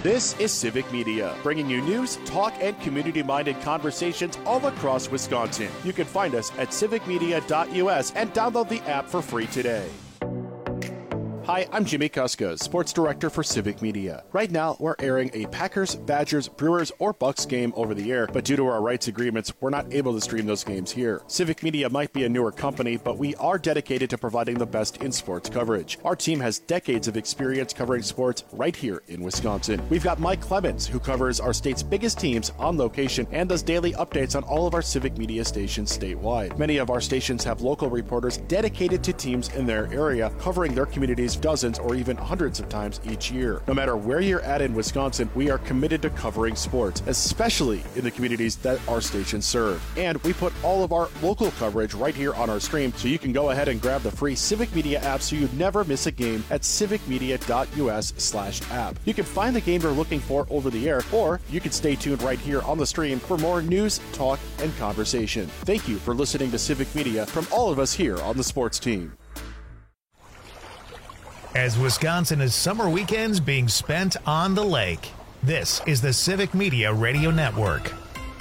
This is Civic Media, bringing you news, talk, and community-minded conversations all across Wisconsin. You can find us at civicmedia.us and download the app for free today. Hi, I'm Jimmy Kuska, Sports Director for Civic Media. Right now, we're airing a Packers, Badgers, Brewers, or Bucks game over the air, but due to our rights agreements, we're not able to stream those games here. Civic Media might be a newer company, but we are dedicated to providing the best in sports coverage. Our team has decades of experience covering sports right here in Wisconsin. We've got Mike Clemens, who covers our state's biggest teams on location and does daily updates on all of our Civic Media stations statewide. Many of our stations have local reporters dedicated to teams in their area, covering their communities dozens or even hundreds of times each year. No matter where you're at in Wisconsin, we are committed to covering sports, especially in the communities that our stations serve. And we put all of our local coverage right here on our stream, so you can go ahead and grab the free Civic Media app so you never miss a game at civicmedia.us/app. You can find the game you're looking for over the air, or you can stay tuned right here on the stream for more news, talk, and conversation. Thank you for listening to Civic Media from all of us here on the sports team. As Wisconsin is summer weekends being spent on the lake, this is the Civic Media Radio Network.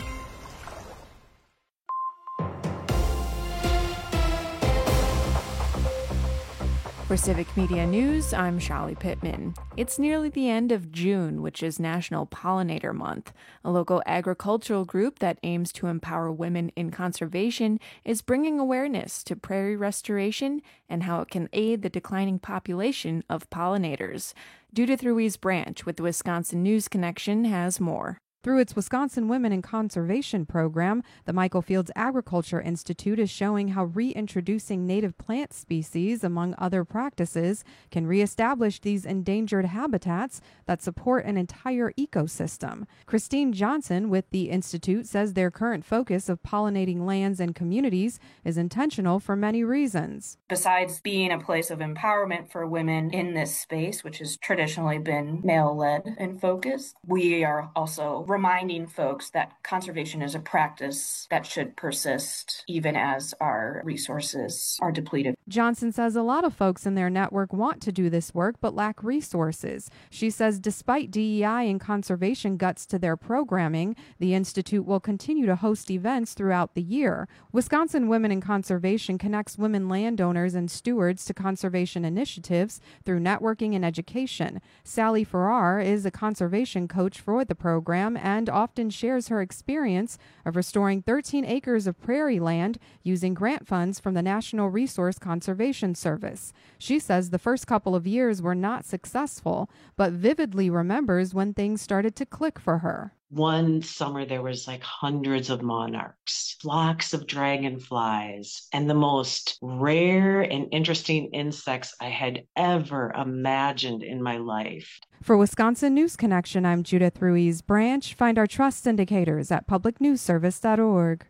For Civic Media News, I'm Shallie Pittman. It's nearly the end of June, which is National Pollinator Month. A local agricultural group that aims to empower women in conservation is bringing awareness to prairie restoration and how it can aid the declining population of pollinators. Judith Ruiz Branch with the Wisconsin News Connection has more. Through its Wisconsin Women in Conservation program, the Michael Fields Agriculture Institute is showing how reintroducing native plant species, among other practices, can reestablish these endangered habitats that support an entire ecosystem. Christine Johnson with the Institute says their current focus of pollinating lands and communities is intentional for many reasons. Besides being a place of empowerment for women in this space, which has traditionally been male-led in focus, we are also reminding folks that conservation is a practice that should persist even as our resources are depleted. Johnson says a lot of folks in their network want to do this work but lack resources. She says despite DEI and conservation guts to their programming, the Institute will continue to host events throughout the year. Wisconsin Women in Conservation connects women landowners and stewards to conservation initiatives through networking and education. Sally Farrar is a conservation coach for the program and often shares her experience of restoring 13 acres of prairie land using grant funds from the National Resource Conservation Service. She says the first couple of years were not successful, but vividly remembers when things started to click for her. One summer, there was like hundreds of monarchs, flocks of dragonflies, and the most rare and interesting insects I had ever imagined in my life. For Wisconsin News Connection, I'm Judith Ruiz Branch. Find our trust indicators at publicnewsservice.org.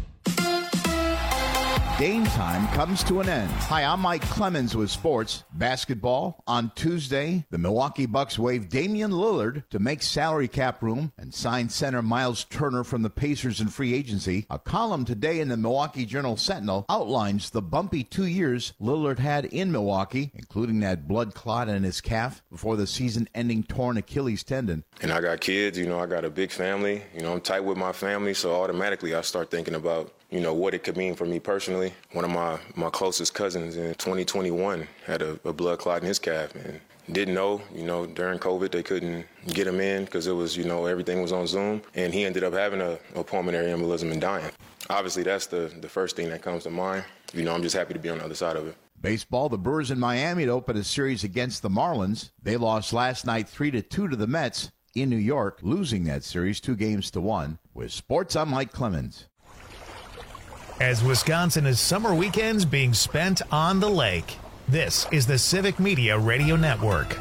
Game time comes to an end. Hi, I'm Mike Clemens with sports. Basketball. On Tuesday, the Milwaukee Bucks waived Damian Lillard to make salary cap room and sign center Miles Turner from the Pacers in free agency. A column today in the Milwaukee Journal-Sentinel outlines the bumpy 2 years Lillard had in Milwaukee, including that blood clot in his calf before the season-ending torn Achilles tendon. And I got kids, I got a big family. I'm tight with my family, so automatically I start thinking about what it could mean for me personally. One of my closest cousins in 2021 had a blood clot in his calf and didn't know, during COVID they couldn't get him in because it was, everything was on Zoom. And he ended up having a pulmonary embolism and dying. Obviously, that's the first thing that comes to mind. I'm just happy to be on the other side of it. Baseball, the Brewers in Miami to open a series against the Marlins. They lost last night 3-2 to the Mets in New York, losing that series 2-1. With sports, I'm Mike Clemens. As Wisconsin is summer weekends being spent on the lake, this is the Civic Media Radio Network.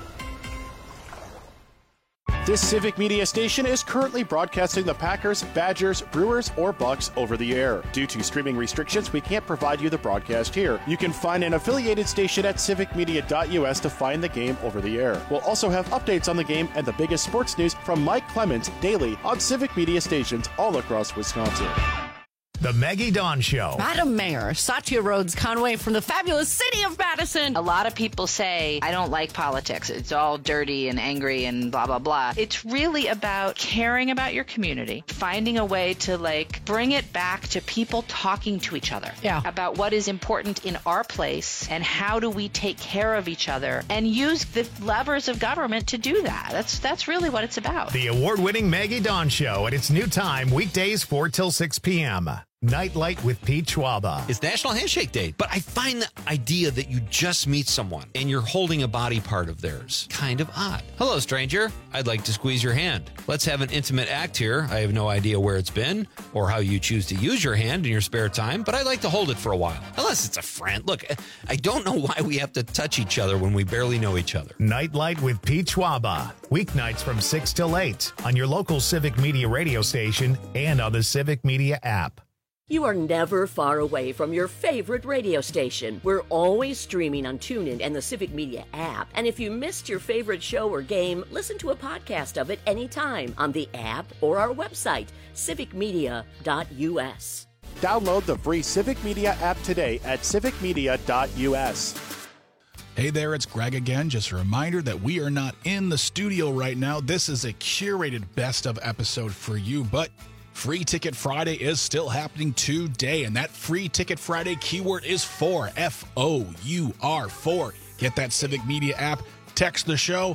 This Civic Media station is currently broadcasting the Packers, Badgers, Brewers, or Bucks over the air. Due to streaming restrictions, we can't provide you the broadcast here. You can find an affiliated station at civicmedia.us to find the game over the air. We'll also have updates on the game and the biggest sports news from Mike Clemens daily on Civic Media stations all across Wisconsin. The Maggie Dawn Show. Madam Mayor, Satya Rhodes Conway from the fabulous city of Madison. A lot of people say, I don't like politics. It's all dirty and angry and blah, blah, blah. It's really about caring about your community, finding a way to bring it back to people talking to each other about what is important in our place and how do we take care of each other and use the levers of government to do that. That's really what it's about. The award-winning Maggie Dawn Show at its new time, weekdays 4 till 6 p.m. Nightlight with Pete Schwaba. It's National Handshake Day, but I find the idea that you just meet someone and you're holding a body part of theirs kind of odd. Hello, stranger. I'd like to squeeze your hand. Let's have an intimate act here. I have no idea where it's been or how you choose to use your hand in your spare time, but I'd like to hold it for a while. Unless it's a friend. Look, I don't know why we have to touch each other when we barely know each other. Nightlight with Pete Schwaba. Weeknights from 6 till 8 on your local Civic Media radio station and on the Civic Media app. You are never far away from your favorite radio station. We're always streaming on TuneIn and the Civic Media app. And if you missed your favorite show or game, listen to a podcast of it anytime on the app or our website, civicmedia.us. Download the free Civic Media app today at civicmedia.us. Hey there, it's Greg again. Just a reminder that we are not in the studio right now. This is a curated best of episode for you, but Free Ticket Friday is still happening today, and that Free Ticket Friday keyword is FOUR, F-O-U-R, 4. Get that Civic Media app, text the show,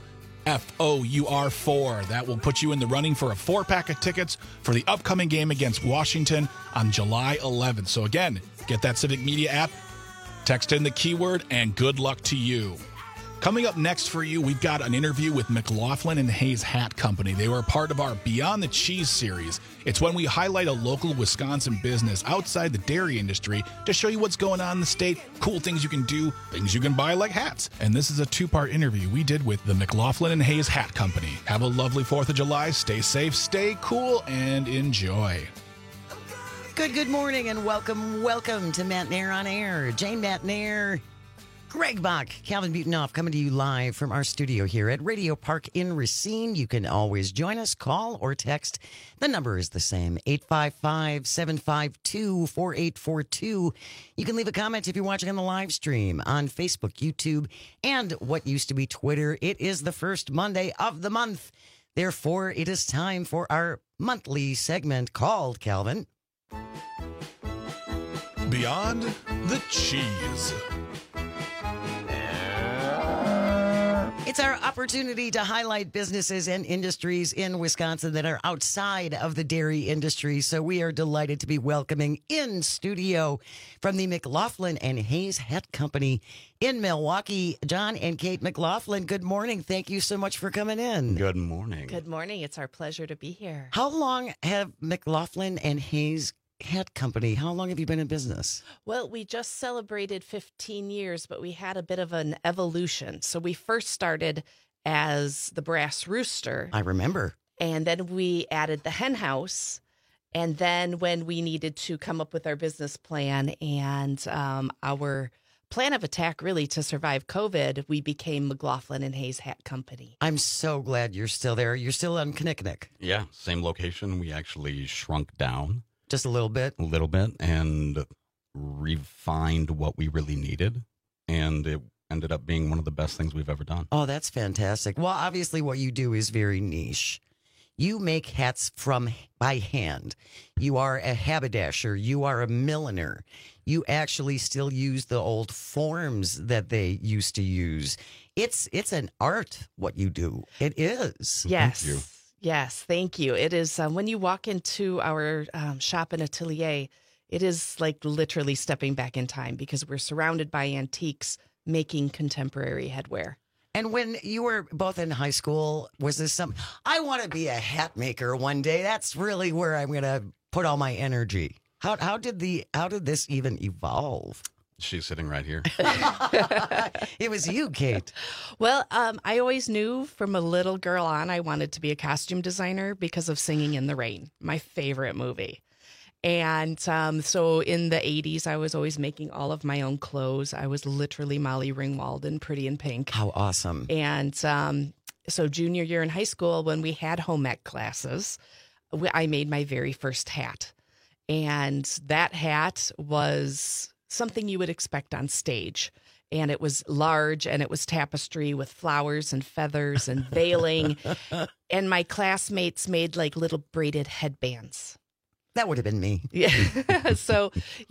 FOUR 4. That will put you in the running for a 4-pack of tickets for the upcoming game against Washington on July 11th. So again, get that Civic Media app, text in the keyword, and good luck to you. Coming up next for you, we've got an interview with McLaughlin and Hayes Hat Company. They were a part of our Beyond the Cheese series. It's when we highlight a local Wisconsin business outside the dairy industry to show you what's going on in the state, cool things you can do, things you can buy like hats. And this is a 2-part interview we did with the McLaughlin and Hayes Hat Company. Have a lovely 4th of July. Stay safe, stay cool, and enjoy. Good morning and welcome to Matt Nair on Air. Jane Matt Nair, Greg Bach, Calvin Butonoff coming to you live from our studio here at Radio Park in Racine. You can always join us, call or text. The number is the same, 855-752-4842. You can leave a comment if you're watching on the live stream on Facebook, YouTube, and what used to be Twitter. It is the first Monday of the month. Therefore, it is time for our monthly segment called, Calvin, Beyond the Cheese. It's our opportunity to highlight businesses and industries in Wisconsin that are outside of the dairy industry. So we are delighted to be welcoming in studio from the McLaughlin and Hayes Hat Company in Milwaukee, John and Kate McLaughlin. Good morning. Thank you so much for coming in. Good morning. Good morning. It's our pleasure to be here. How long have McLaughlin and Hayes Hat Company, how long have you been in business? Well, we just celebrated 15 years, but we had a bit of an evolution. So we first started as the Brass Rooster. I remember. And then we added the Hen House. And then when we needed to come up with our business plan and our plan of attack really to survive COVID, we became McLaughlin and Hayes Hat Company. I'm so glad you're still there. You're still on Kinnickinnick. Yeah, same location. We actually shrunk down. Just a little bit? A little bit, and refined what we really needed. And it ended up being one of the best things we've ever done. Oh, that's fantastic. Well, obviously what you do is very niche. You make hats by hand. You are a haberdasher. You are a milliner. You actually still use the old forms that they used to use. It's an art, what you do. It is. Yes. Thank you. Yes, thank you. It is when you walk into our shop and atelier, it is like literally stepping back in time because we're surrounded by antiques making contemporary headwear. And when you were both in high school, was this something, I want to be a hat maker one day. That's really where I'm going to put all my energy. How did this even evolve? She's sitting right here. It was you, Kate. Well, I always knew from a little girl on I wanted to be a costume designer because of Singing in the Rain, my favorite movie. And so in the 80s, I was always making all of my own clothes. I was literally Molly Ringwald in Pretty in Pink. How awesome. And so junior year in high school, when we had home ec classes, I made my very first hat. And that hat was something you would expect on stage. And it was large, and it was tapestry with flowers and feathers and veiling. And my classmates made like little braided headbands. That would have been me. Yeah. So,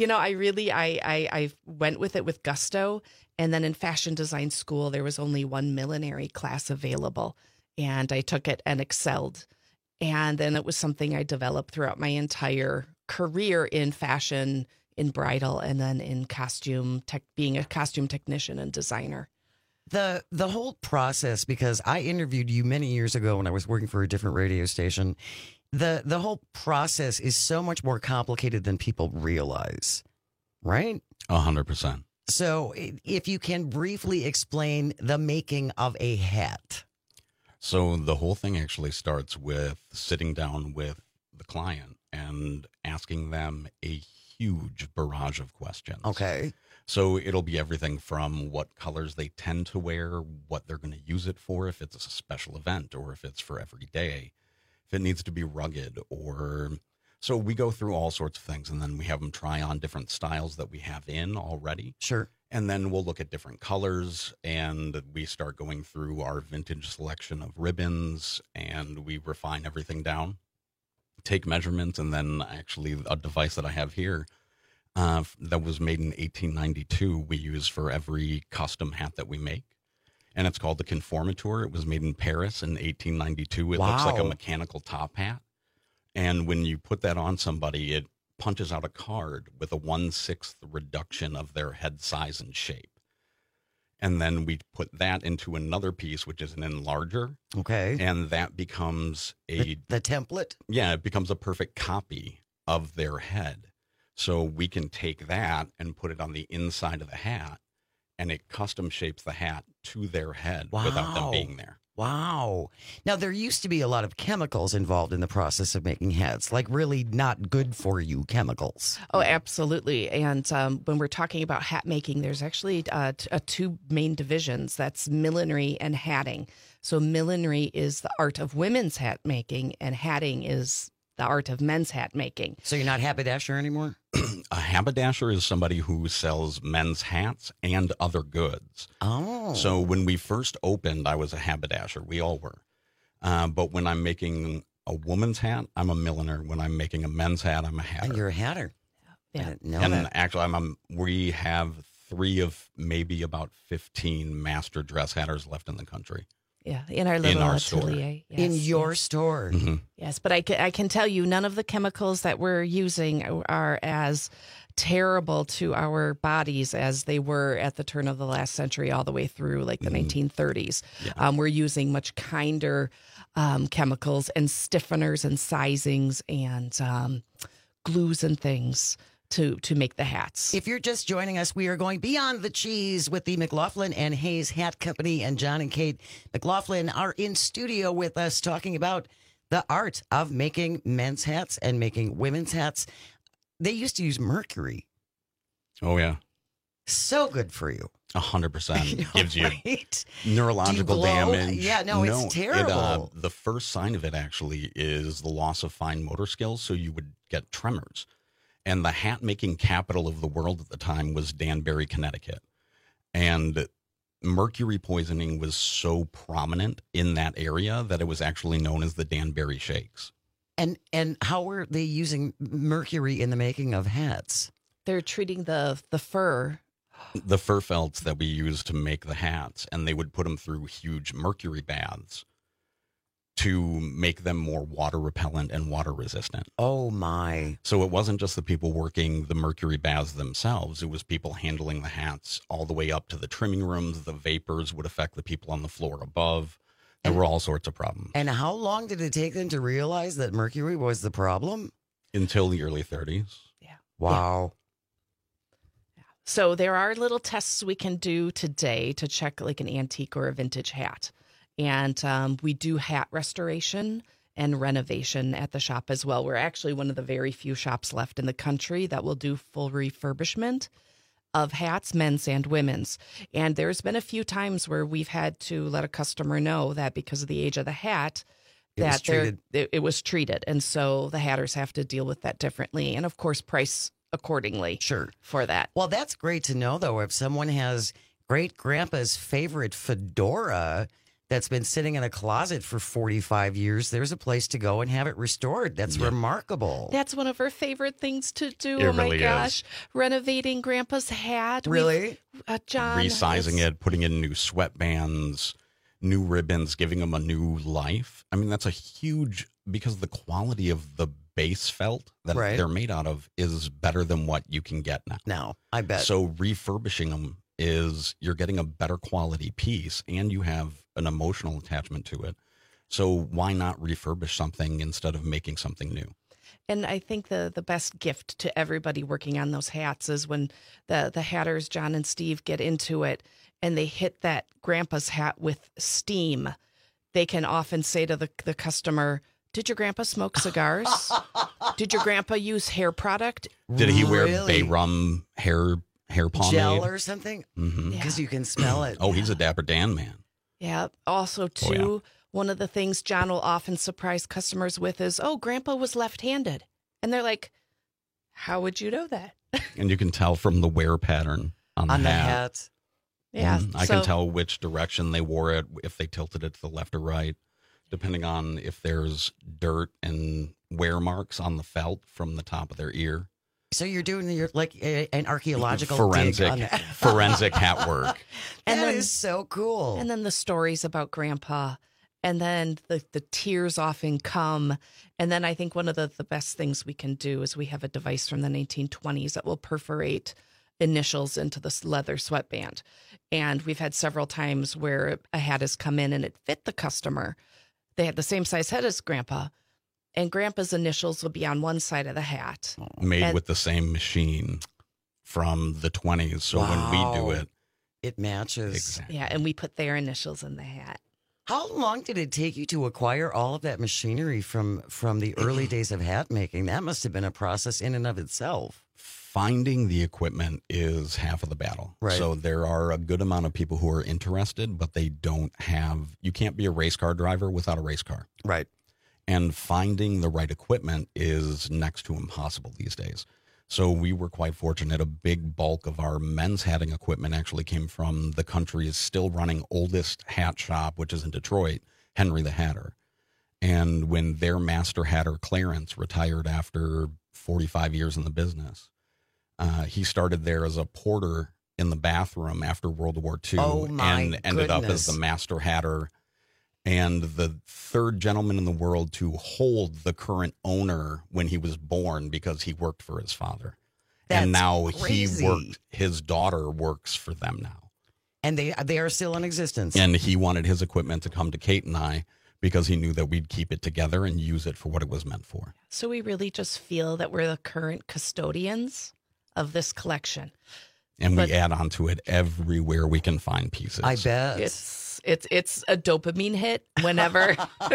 I went with it with gusto. And then in fashion design school, there was only one millinery class available. And I took it and excelled. And then it was something I developed throughout my entire career in fashion, in bridal, and then in costume being a costume technician and designer. The whole process, because I interviewed you many years ago when I was working for a different radio station, the whole process is so much more complicated than people realize, right? 100%. So if you can briefly explain the making of a hat. So the whole thing actually starts with sitting down with the client and asking them a huge barrage of questions. Okay. So it'll be everything from what colors they tend to wear, what they're going to use it for, if it's a special event or if it's for every day, if it needs to be rugged or... So we go through all sorts of things, and then we have them try on different styles that we have in already. Sure. And then we'll look at different colors, and we start going through our vintage selection of ribbons, and we refine everything down, take measurements, and then actually a device that I have here that was made in 1892 we use for every custom hat that we make. And it's called the Conformateur. It was made in Paris in 1892. It looks like a mechanical top hat. And when you put that on somebody, it punches out a card with a 1/6 reduction of their head size and shape. And then we put that into another piece, which is an enlarger. Okay. And that becomes the template? Yeah, it becomes a perfect copy of their head. So we can take that and put it on the inside of the hat, and it custom shapes the hat to their head without them being there. Wow. Now, there used to be a lot of chemicals involved in the process of making hats, like really not good for you chemicals. Oh, absolutely. And when we're talking about hat making, there's actually two main divisions. That's millinery and hatting. So millinery is the art of women's hat making, and hatting is the art of men's hat making. So you're not haberdasher anymore? A haberdasher is somebody who sells men's hats and other goods. Oh. So when we first opened, I was a haberdasher. We all were. But when I'm making a woman's hat, I'm a milliner. When I'm making a men's hat, I'm a hatter. And you're a hatter. Yeah. I didn't know And that. actually, we have 3 of maybe about 15 master dress hatters left in the country. Yeah, in our little store. atelier. Yes, In your store. Mm-hmm. Yes, but I can tell you none of the chemicals that we're using are as terrible to our bodies as they were at the turn of the last century all the way through like the 1930s. Yeah. We're using much kinder chemicals and stiffeners and sizings and glues and things to make the hats. If you're just joining us, we are going beyond the cheese with the McLaughlin and Hayes Hat Company, and John and Kate McLaughlin are in studio with us talking about the art of making men's hats and making women's hats. They used to use mercury. Oh, yeah. So good for you. 100% gives you Right? neurological Do you glow? damage. Yeah, no, it's terrible. The first sign of it actually is the loss of fine motor skills, so you would get tremors. And the hat making capital of the world at the time was Danbury, Connecticut. And mercury poisoning was so prominent in that area that it was actually known as the Danbury Shakes. And how were they using mercury in the making of hats? They're treating the fur. The fur felts that we use to make the hats, and they would put them through huge mercury baths to make them more water repellent and water resistant. Oh, my. So it wasn't just the people working the mercury baths themselves. It was people handling the hats all the way up to the trimming rooms. The vapors would affect the people on the floor above. There were all sorts of problems. And how long did it take them to realize that mercury was the problem? Until the early 30s. Yeah. Wow. So there are little tests we can do today to check like an antique or a vintage hat. And we do hat restoration and renovation at the shop as well. We're actually one of the very few shops left in the country that will do full refurbishment of hats, men's and women's. And there's been a few times where we've had to let a customer know that because of the age of the hat, it was treated. And so the hatters have to deal with that differently. And of course, price accordingly. Sure. For that. Well, that's great to know, though. If someone has great grandpa's favorite fedora that's been sitting in a closet for 45 years, there's a place to go and have it restored. That's remarkable. That's one of our favorite things to do. It oh, my really gosh. is. Renovating Grandpa's hat. Really? John. Resizing it, putting in new sweatbands, new ribbons, giving them a new life. I mean, that's a huge, because the quality of the base felt that they're made out of is better than what you can get now. Now, I bet. So refurbishing them you're getting a better quality piece and you have an emotional attachment to it. So why not refurbish something instead of making something new? And I think the best gift to everybody working on those hats is when the hatters, John and Steve, get into it and they hit that grandpa's hat with steam. They can often say to the customer, did your grandpa smoke cigars? Did your grandpa use hair product? Did he wear Bay Rum hair pomade? Gel or something? Because you can smell it. Oh, he's a Dapper Dan man. Yeah. Also, too, one of the things John will often surprise customers with is, Grandpa was left-handed. And they're like, how would you know that? And you can tell from the wear pattern on the hat. Yeah. I can tell which direction they wore it, if they tilted it to the left or right, depending on if there's dirt and wear marks on the felt from the top of their ear. So you're doing an archaeological forensic hat work. And that is so cool. And then the stories about Grandpa, and then the tears often come. And then I think one of the best things we can do is we have a device from the 1920s that will perforate initials into this leather sweatband. And we've had several times where a hat has come in and it fit the customer. They had the same size head as Grandpa. And Grandpa's initials will be on one side of the hat. Made with the same machine from the 20s. So when we do it, it matches. Exactly. Yeah, and we put their initials in the hat. How long did it take you to acquire all of that machinery from the early days of hat making? That must have been a process in and of itself. Finding the equipment is half of the battle. Right. So there are a good amount of people who are interested, but they don't have, you can't be a race car driver without a race car. Right. And finding the right equipment is next to impossible these days. So we were quite fortunate. A big bulk of our men's hatting equipment actually came from the country's still running oldest hat shop, which is in Detroit, Henry the Hatter. And when their master hatter, Clarence, retired after 45 years in the business, he started there as a porter in the bathroom after World War II and ended up as the master hatter and the third gentleman in the world to hold the current owner when he was born because he worked for his father. And now his daughter works for them now. And they are still in existence. And he wanted his equipment to come to Kate and I because he knew that we'd keep it together and use it for what it was meant for. So we really just feel that we're the current custodians of this collection. And we add on to it everywhere we can find pieces. I bet. It's a dopamine hit whenever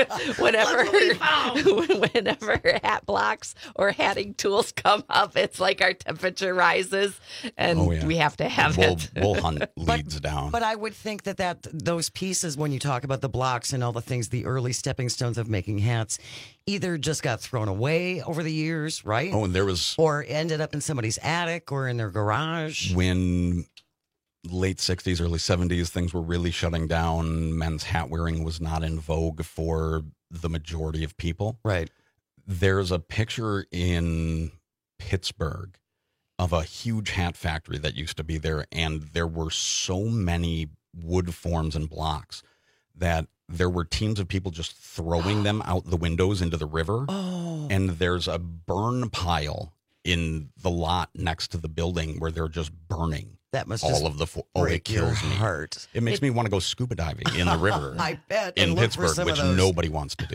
hat blocks or hatting tools come up. It's like our temperature rises and we have to have it. We'll hunt leads down. But I would think that those pieces, when you talk about the blocks and all the things, the early stepping stones of making hats, either just got thrown away over the years, right? Oh, and there was... Or ended up in somebody's attic or in their garage. When late 60s, early 70s, things were really shutting down. Men's hat wearing was not in vogue for the majority of people. Right. There's a picture in Pittsburgh of a huge hat factory that used to be there, and there were so many wood forms and blocks that there were teams of people just throwing them out the windows into the river. Oh. And there's a burn pile in the lot next to the building where they're just burning. That must all of the it kills me. Heart. It makes me want to go scuba diving in the river. I bet in Pittsburgh, which nobody wants to do.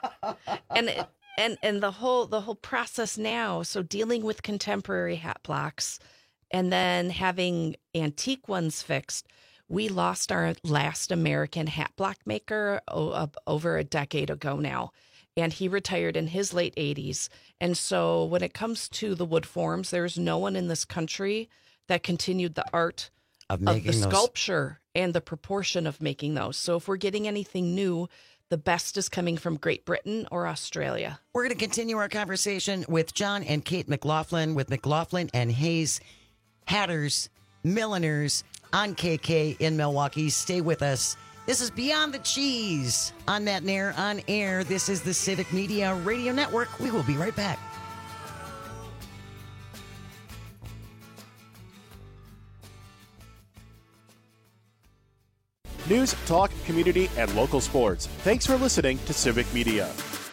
And the whole process now. So dealing with contemporary hat blocks, and then having antique ones fixed. We lost our last American hat block maker over a decade ago now. And he retired in his late 80s. And so when it comes to the wood forms, there's no one in this country that continued the art of the sculpture and the proportion of making those. So if we're getting anything new, The best is coming from Great Britain or Australia. We're going to continue our conversation with John and Kate McLaughlin with McLaughlin and Hayes Hatters, Milliners on KK in Milwaukee. Stay with us. This is Beyond the Cheese on Matt Nair on air. This is the Civic Media Radio Network. We will be right back. News, talk, community, and local sports. Thanks for listening to Civic Media.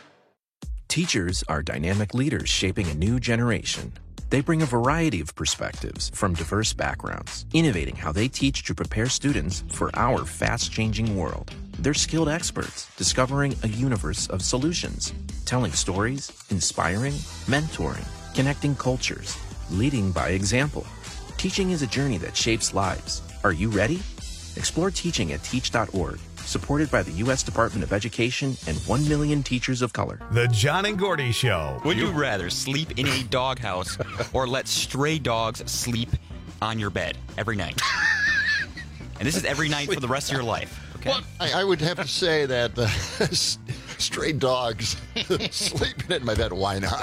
Teachers are dynamic leaders shaping a new generation. They bring a variety of perspectives from diverse backgrounds, innovating how they teach to prepare students for our fast-changing world. They're skilled experts, discovering a universe of solutions, telling stories, inspiring, mentoring, connecting cultures, leading by example. Teaching is a journey that shapes lives. Are you ready? Explore teaching at teach.org, supported by the U.S. Department of Education and 1 million teachers of color. The John and Gordy Show. Would you rather sleep in a doghouse or let stray dogs sleep on your bed every night? And this is every night for the rest of your life. Okay? Well, I would have to say that stray dogs sleeping in my bed, why not?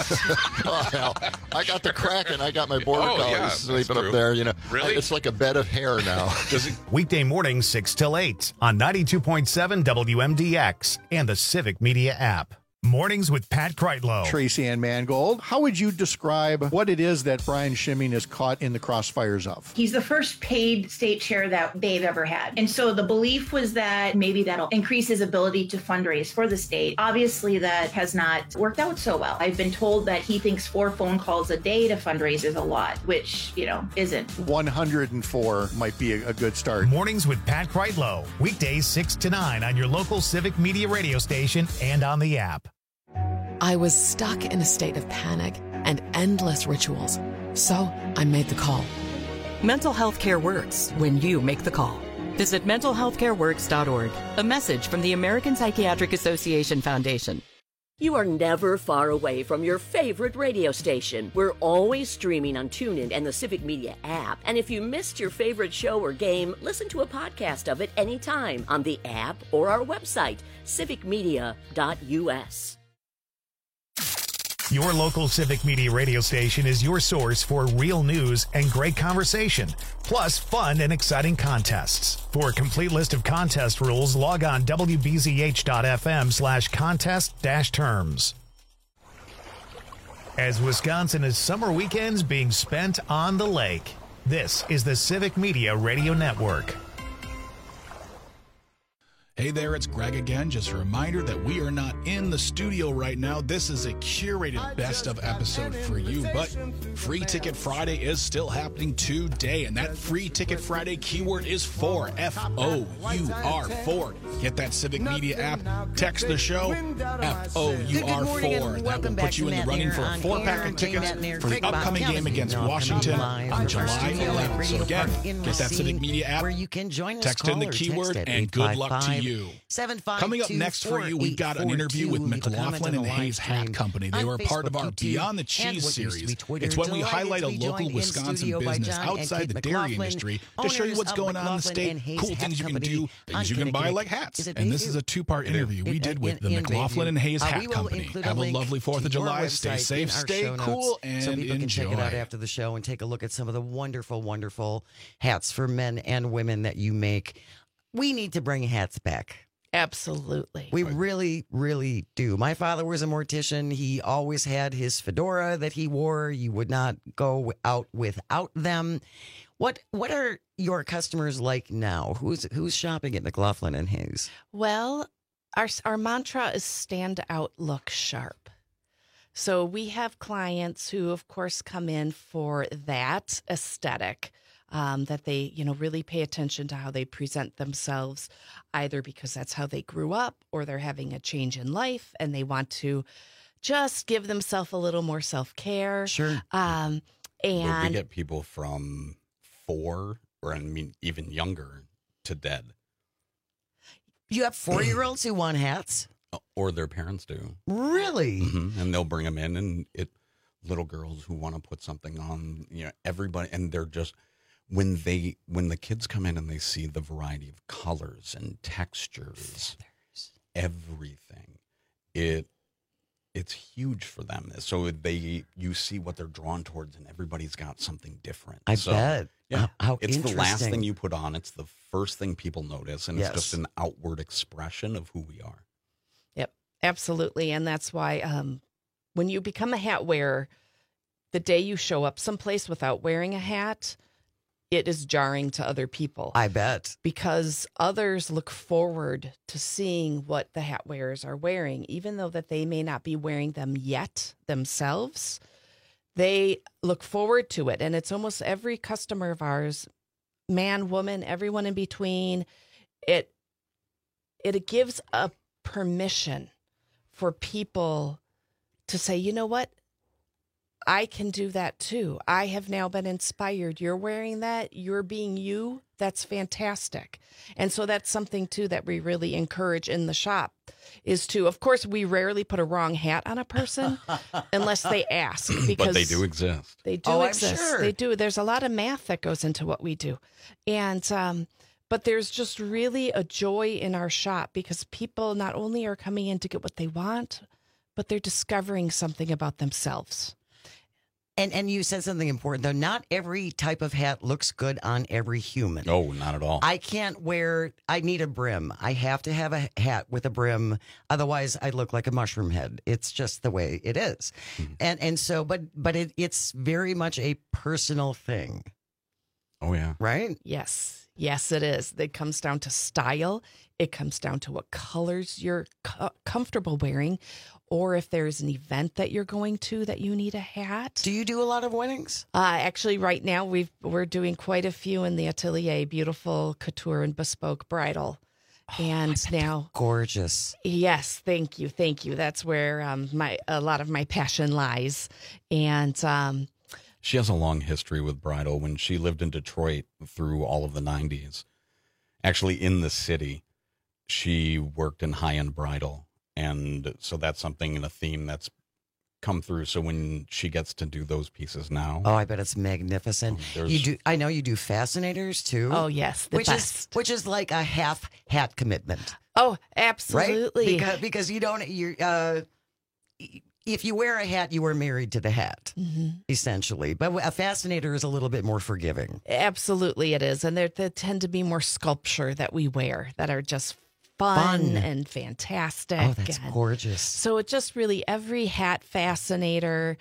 Oh, hell. I got the Kraken. I got my border collies sleeping up there. You know, Really? It's like a bed of hair now. Weekday mornings 6 till 8 on 92.7 WMDX and the Civic Media app. Mornings with Pat Kreitlow. Tracy Ann Mangold, how would you describe what it is that Brian Schimming is caught in the crossfires of? He's the first paid state chair that they've ever had. And so the belief was that maybe that'll increase his ability to fundraise for the state. Obviously, that has not worked out so well. I've been told that he thinks 4 phone calls a day to fundraise is a lot, which, isn't. 104 might be a good start. Mornings with Pat Kreitlow. Weekdays 6 to 9 on your local Civic Media radio station and on the app. I was stuck in a state of panic and endless rituals. So I made the call. Mental health care works when you make the call. Visit mentalhealthcareworks.org. A message from the American Psychiatric Association Foundation. You are never far away from your favorite radio station. We're always streaming on TuneIn and the Civic Media app. And if you missed your favorite show or game, listen to a podcast of it anytime on the app or our website, civicmedia.us. Your local Civic Media radio station is your source for real news and great conversation, plus fun and exciting contests. For a complete list of contest rules, log on wbzh.fm/contest-terms. As Wisconsin is summer weekends being spent on the lake, this is the Civic Media Radio Network. Hey there, it's Greg again. Just a reminder that we are not in the studio right now. This is a curated best of episode for you, but Free Ticket Friday is still happening today, and that Free Ticket Friday keyword is FOUR, F-O-U-R, FOUR. Get that Civic Media app, text the show, F-O-U-R, FOUR. That will put you in the running for a 4-pack of tickets for the upcoming game against Washington on July 11th. So again, get that Civic Media app, text in the keyword, and good luck to you. Coming up next for you, we got an interview with McLaughlin and Hayes Hat Company. They were a part of our Beyond the Cheese series. It's when we highlight a local Wisconsin business outside the dairy industry to show you what's going on in the state, cool things you can do, things you can buy like hats. And this is a 2-part interview we did with the McLaughlin and Hayes Hat Company. Have a lovely 4th of July. Stay safe, stay cool, and so people enjoy. Can check it out after the show and take a look at some of the wonderful, wonderful hats for men and women that you make. We need to bring hats back. Absolutely. We really, really do. My father was a mortician. He always had his fedora that he wore. You would not go out without them. What are your customers like now? Who's shopping at McLaughlin and Hayes? Well, our mantra is stand out, look sharp. So we have clients who, of course, come in for that aesthetic. That they, really pay attention to how they present themselves, either because that's how they grew up or they're having a change in life and they want to just give themselves a little more self-care. Sure. And we get people from 4 or even younger to dead. You have 4-year-olds who want hats? Or their parents do. Really? Mm-hmm. And they'll bring them in, and little girls who want to put something on, everybody, and they're just... When the kids come in and they see the variety of colors and textures everything, it's huge for them. So you see what they're drawn towards, and everybody's got something different. I bet. Yeah, how it's the last interesting. thing you put on. It's the first thing people notice, and Yes. it's just an outward expression of who we are. Yep, absolutely. And that's why when you become a hat wearer, the day you show up someplace without wearing a hat, it is jarring to other people. I bet. Because others look forward to seeing what the hat wearers are wearing, even though that they may not be wearing them yet themselves. They look forward to it. And it's almost every customer of ours, man, woman, everyone in between. It gives a permission for people to say, you know what? I can do that too. I have now been inspired. You're wearing that. You're being you. That's fantastic. And so that's something too that we really encourage in the shop is to, of course, we rarely put a wrong hat on a person unless they ask. Because But they do exist. They do exist. I'm sure. They do. There's a lot of math that goes into what we do. And, but there's just really a joy in our shop because people not only are coming in to get what they want, but they're discovering something about themselves. And you said something important, though. Not every type of hat looks good on every human. No, not at all. I need a brim. I have to have a hat with a brim. Otherwise, I look like a mushroom head. It's just the way it is. And so, but it's very much a personal thing. Oh, yeah. Right? Yes. Yes, it is. It comes down to style. It comes down to what colors you're comfortable wearing, or if there's an event that you're going to that you need a hat. Do you do a lot of weddings? Actually, right now we're doing quite a few in the atelier. Beautiful couture and bespoke bridal. And now, gorgeous. Yes, thank you. That's where a lot of my passion lies. And she has a long history with bridal. When she lived in Detroit through all of the 90s, actually in the city, she worked in high-end bridal. And so that's something and a theme that's come through. So when she gets to do those pieces now. Oh, I bet it's magnificent. I know you do fascinators too. Oh, yes. Which is like a half hat commitment. Oh, absolutely. Right? Because if you wear a hat, you are married to the hat, essentially. But a fascinator is a little bit more forgiving. Absolutely, it is. And there tend to be more sculpture that we wear that are just fun and fantastic. Oh, that's gorgeous. So it just really, every hat fascinator,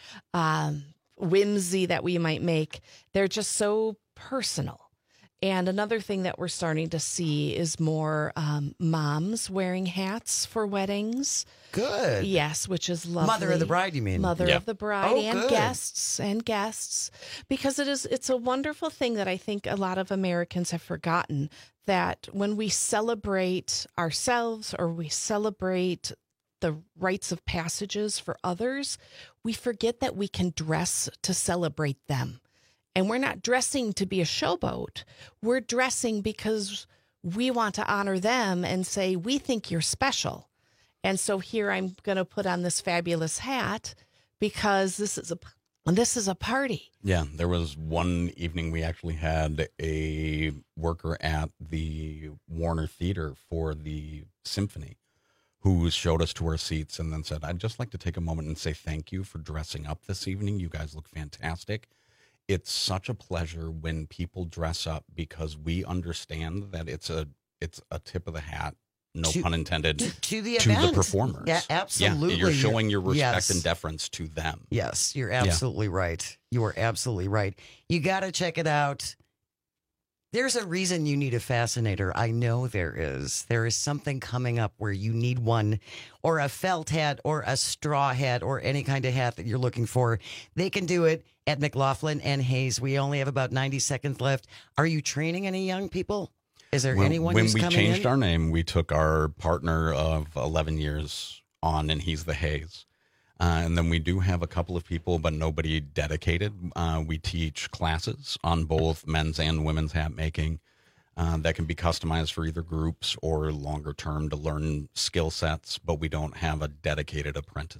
whimsy that we might make, they're just so personal. And another thing that we're starting to see is more moms wearing hats for weddings. Good. Yes, which is lovely. Mother of the bride, you mean? Mother of the bride and good. guests. Because it's a wonderful thing that I think a lot of Americans have forgotten, that when we celebrate ourselves or we celebrate the rites of passages for others, we forget that we can dress to celebrate them. And we're not dressing to be a showboat. We're dressing because we want to honor them and say, we think you're special. And so here I'm going to put on this fabulous hat because this is a party. Yeah, there was one evening we actually had a worker at the Warner Theater for the symphony who showed us to our seats and then said, I'd just like to take a moment and say thank you for dressing up this evening. You guys look fantastic. It's such a pleasure when people dress up because we understand that it's a tip of the hat, no pun intended, to the performers. Yeah, absolutely. Yeah, you're showing your respect and deference to them. Yes, you're absolutely right. You are absolutely right. You got to check it out. There's a reason you need a fascinator. I know there is. There is something coming up where you need one, or a felt hat, or a straw hat, or any kind of hat that you're looking for. They can do it at McLaughlin and Hayes. We only have about 90 seconds left. Are you training any young people? Is there anyone who's coming in? When we changed our name, we took our partner of 11 years on, and he's the Hayes. And then we do have a couple of people, but nobody dedicated. We teach classes on both men's and women's hat making that can be customized for either groups or longer term to learn skill sets, but we don't have a dedicated apprentice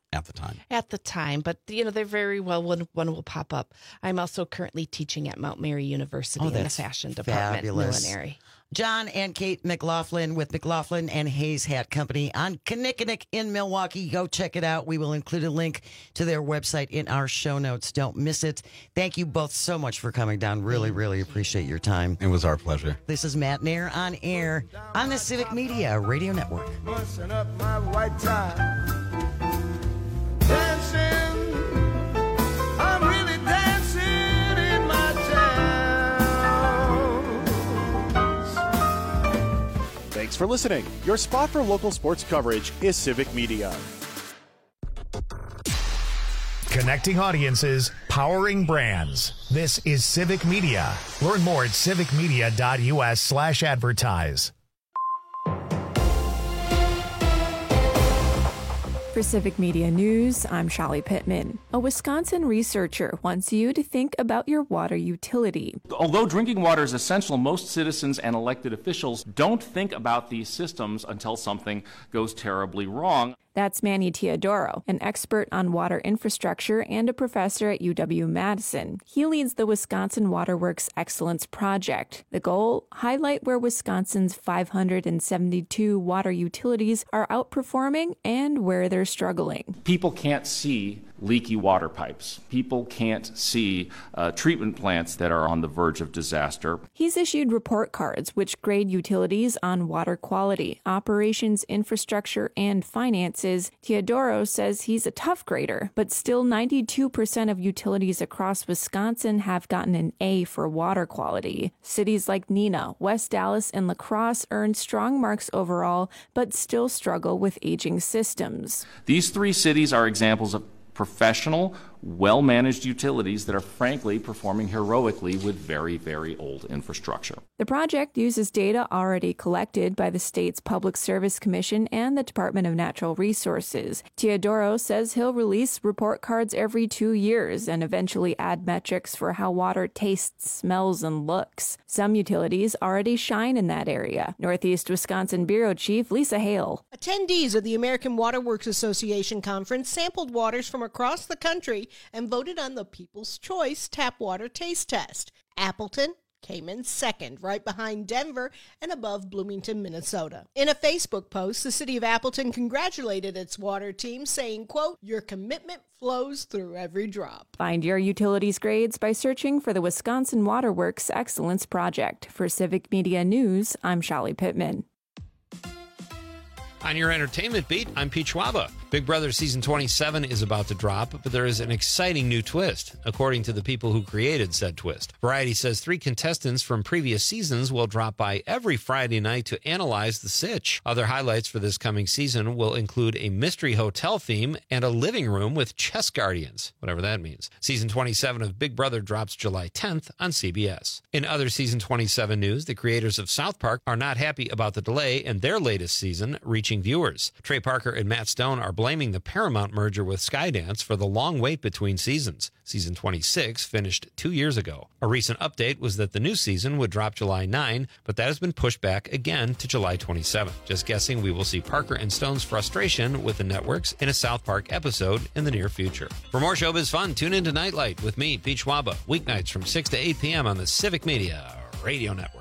at the time. At the time, but they're very well. One will pop up. I'm also currently teaching at Mount Mary University in the fashion department, millinery. John and Kate McLaughlin with McLaughlin and Hayes Hat Company on Kinnickinnick in Milwaukee. Go check it out. We will include a link to their website in our show notes. Don't miss it. Thank you both so much for coming down. Really, really appreciate your time. It was our pleasure. This is Matt Nair on air on the Civic Media Radio Network. Busting up my white tie, dancing, I'm really dancing in my Thanks for listening. Your spot for local sports coverage is Civic Media. Connecting audiences, powering brands. This is Civic Media. Learn more at civicmedia.us/advertise. For Civic Media News, I'm Shelly Pittman. A Wisconsin researcher wants you to think about your water utility. Although drinking water is essential, most citizens and elected officials don't think about these systems until something goes terribly wrong. That's Manny Teodoro, an expert on water infrastructure and a professor at UW-Madison. He leads the Wisconsin Waterworks Excellence Project. The goal? Highlight where Wisconsin's 572 water utilities are outperforming and where they're struggling. People can't see leaky water pipes. People can't see treatment plants that are on the verge of disaster. He's issued report cards which grade utilities on water quality, operations, infrastructure, and finances. Teodoro says he's a tough grader, but still 92% of utilities across Wisconsin have gotten an A for water quality. Cities like Neenah, West Dallas, and La Crosse earned strong marks overall, but still struggle with aging systems. These three cities are examples of professional, well-managed utilities that are frankly performing heroically with very, very old infrastructure. The project uses data already collected by the state's Public Service Commission and the Department of Natural Resources. Teodoro says he'll release report cards every 2 years and eventually add metrics for how water tastes, smells, and looks. Some utilities already shine in that area. Northeast Wisconsin Bureau Chief Lisa Hale. Attendees of the American Waterworks Association Conference sampled waters from across the country and voted on the People's Choice Tap Water Taste Test. Appleton came in second, right behind Denver and above Bloomington, Minnesota. In a Facebook post, the city of Appleton congratulated its water team, saying, quote, "Your commitment flows through every drop." Find your utilities grades by searching for the Wisconsin Waterworks Excellence Project. For Civic Media News, I'm Shelly Pittman. On your entertainment beat, I'm Pete Schwaba. Big Brother Season 27 is about to drop, but there is an exciting new twist, according to the people who created said twist. Variety says 3 contestants from previous seasons will drop by every Friday night to analyze the sitch. Other highlights for this coming season will include a mystery hotel theme and a living room with chess guardians, whatever that means. Season 27 of Big Brother drops July 10th on CBS. In other Season 27 news, the creators of South Park are not happy about the delay in their latest season reaching viewers. Trey Parker and Matt Stone are blaming the Paramount merger with Skydance for the long wait between seasons. Season 26 finished 2 years ago. A recent update was that the new season would drop July 9, but that has been pushed back again to July 27. Just guessing we will see Parker and Stone's frustration with the networks in a South Park episode in the near future. For more showbiz fun, tune into Nightlight with me, Pete Schwaba, weeknights from 6 to 8 p.m. on the Civic Media Radio Network.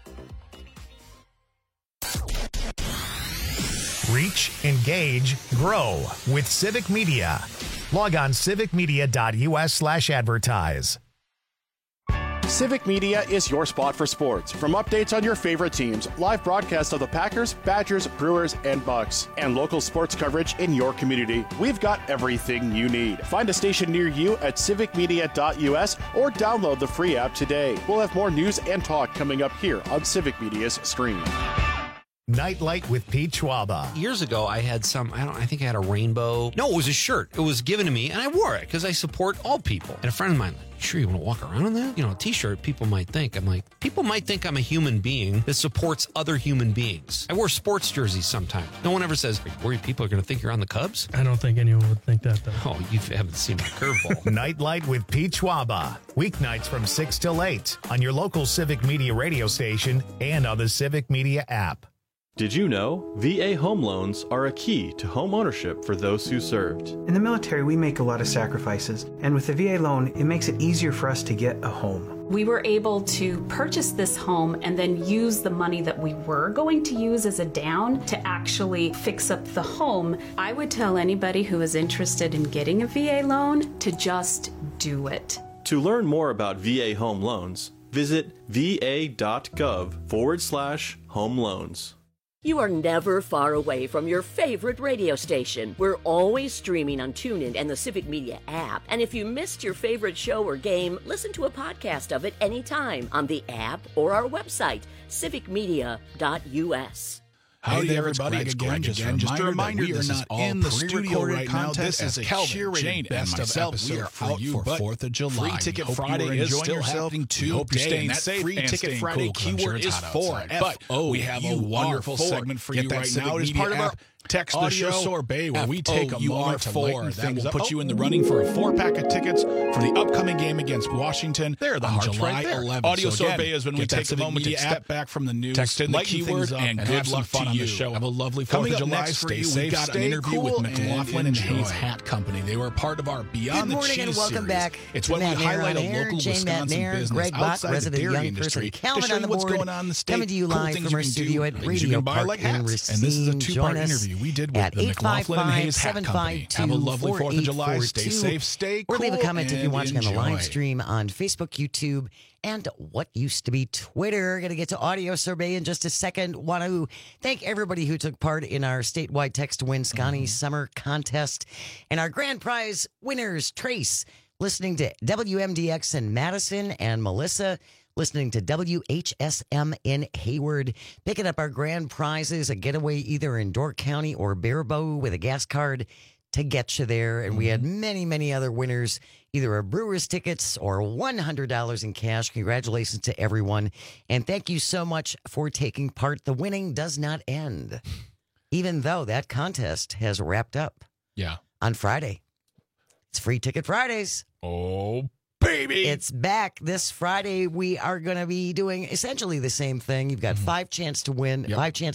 Reach, engage, grow with Civic Media. Log on civicmedia.us/advertise. Civic Media is your spot for sports. From updates on your favorite teams, live broadcasts of the Packers, Badgers, Brewers, and Bucks, and local sports coverage in your community, we've got everything you need. Find a station near you at civicmedia.us or download the free app today. We'll have more news and talk coming up here on Civic Media's stream. Nightlight with Pete Schwaba. Years ago, I had I think I had a rainbow. No, it was a shirt. It was given to me, and I wore it because I support all people. And a friend of mine, sure you want to walk around in that? You know, a t-shirt, people might think I'm a human being that supports other human beings. I wear sports jerseys sometimes. No one ever says, are you worried people are going to think you're on the Cubs? I don't think anyone would think that, though. Oh, you haven't seen my curveball. Nightlight with Pete Schwaba. Weeknights from 6 till 8 on your local Civic Media radio station and on the Civic Media app. Did you know VA home loans are a key to home ownership for those who served? In the military, we make a lot of sacrifices, and with the VA loan, it makes it easier for us to get a home. We were able to purchase this home and then use the money that we were going to use as a down to actually fix up the home. I would tell anybody who is interested in getting a VA loan to just do it. To learn more about VA home loans, visit va.gov/home loans. You are never far away from your favorite radio station. We're always streaming on TuneIn and the Civic Media app. And if you missed your favorite show or game, listen to a podcast of it anytime on the app or our website, civicmedia.us. Howdy there, everybody. It's Greg again. Just a reminder, we are not in the studio right now. This is a curated best of episode for you, but 4th of July. Free Ticket Friday is still happening today. Hope you're staying safe. Free Ticket Friday keyword is for F. But we have a wonderful segment for you right now. It is part of our Text the Show Sorbet, where we take a moment to lighten things up. That will put you in the running for a 4-pack of tickets for the upcoming game against Washington on July 11th. Audio Sorbet is when we take a moment to step back from the news, text in the keyword, and good luck to you. Show. Have a lovely 4th of July. Stay safe. We got an interview with McLaughlin and Hayes Hat Company. They were part of our Beyond the Cheese series. Good morning and welcome back. It's when we highlight a local Wisconsin business outside the dairy industry to show you what's going on in the state. Coming to you live from our studio at Radio Park in Racine. And this is a 2-part interview we did with the McLaughlin and Hayes Hat Company. Have a lovely 4th of July. Stay safe, stay cool, or leave a comment if you're watching on the live enjoy. stream on Facebook, YouTube, and what used to be Twitter. Going to get to Audio Sorbet in just a second. Want to thank everybody who took part in our statewide Text to Win Scotty Summer Contest. And our grand prize winners, Trace, listening to WMDX in Madison, and Melissa, listening to WHSM in Hayward, picking up our grand prizes, a getaway either in Dork County or Baraboo with a gas card to get you there. And we had many, many other winners, either a Brewers tickets or $100 in cash. Congratulations to everyone. And thank you so much for taking part. The winning does not end, even though that contest has wrapped up. Yeah. On Friday. It's Free Ticket Fridays. Oh, baby. It's back this Friday. We are going to be doing essentially the same thing. You've got 5 chances to win.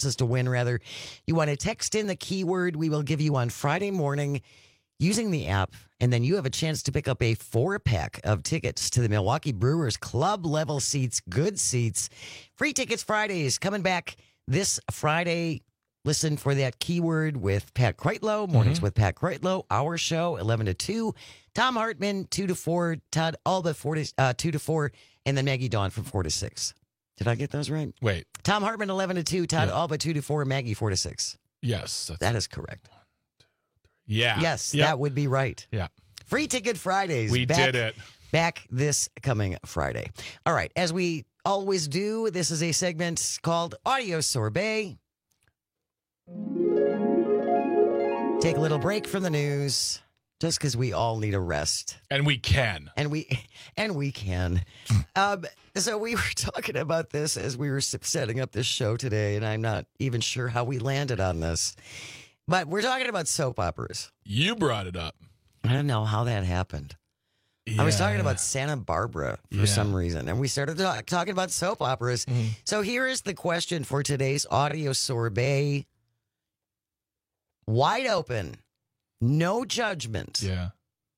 You want to text in the keyword we will give you on Friday morning using the app, and then you have a chance to pick up a 4-pack of tickets to the Milwaukee Brewers club level seats, good seats. Free Tickets Fridays coming back this Friday. Listen for that keyword with Pat Kreitlow. Mornings with Pat Kreitlow. Our show, 11 to 2. Tom Hartman, 2 to 4. Todd Alba, 2 to 4. And then Maggie Dawn from 4 to 6. Did I get those right? Wait. Tom Hartman, 11 to 2. Todd Alba, 2 to 4. Maggie, 4 to 6. Yes. That is correct. 1, 2, 3. Yeah. Yes, that would be right. Yeah. Free Ticket Fridays. We did it. Back this coming Friday. All right. As we always do, this is a segment called Audio Sorbet. Take a little break from the news, just because we all need a rest, and we can, and we can. So we were talking about this as we were setting up this show today, and I'm not even sure how we landed on this, but we're talking about soap operas. You brought it up. I don't know how that happened. I was talking about Santa Barbara for some reason, and we started talking about soap operas. So here is the question for today's Audio Sorbet. Wide open. No judgment. Yeah.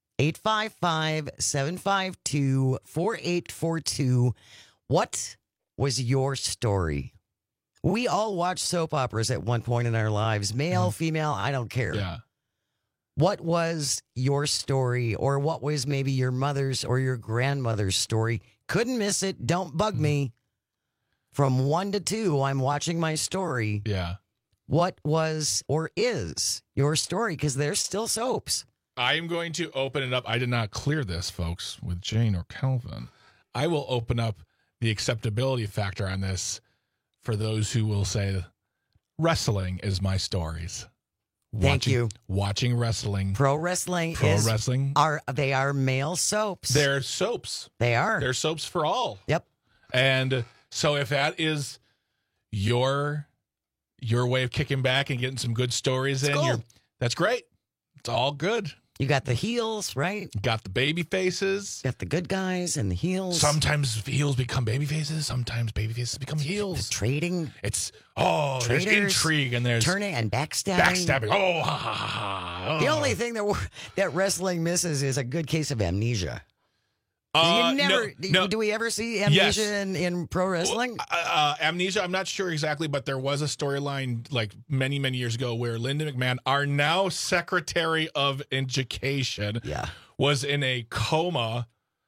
855-752-4842. What was your story? We all watch soap operas at one point in our lives. Male, female, I don't care. Yeah. What was your story, or what was maybe your mother's or your grandmother's story? Couldn't miss it. Don't bug me. From 1 to 2, I'm watching my story. Yeah. What was or is your story? Because there's still soaps. I am going to open it up. I did not clear this, folks, with Jane or Calvin. I will open up the acceptability factor on this for those who will say wrestling is my stories. Thank you. Watching wrestling. Pro wrestling they are male soaps. They're soaps. They are. They're soaps for all. Yep. And so if that is your way of kicking back and getting some good stories in, that's great. It's all good. You got the heels, right? Got the baby faces. Got the good guys and the heels. Sometimes heels become baby faces. Sometimes baby faces become heels. The trading. There's intrigue and there's turning and backstabbing. Backstabbing. Ha, ha, ha. The only thing that wrestling misses is a good case of amnesia. Do we ever see amnesia in pro wrestling? Amnesia, I'm not sure exactly, but there was a storyline like many, many years ago where Linda McMahon, our now Secretary of Education, was in a coma,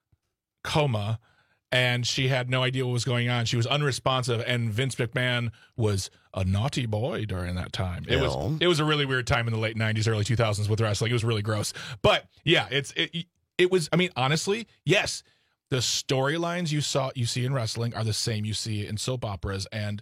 and she had no idea what was going on. She was unresponsive, and Vince McMahon was a naughty boy during that time. It was a really weird time in the late 90s, early 2000s with wrestling. It was really gross. But yeah, it was, I mean, honestly, yes, the storylines you see in wrestling are the same you see in soap operas. And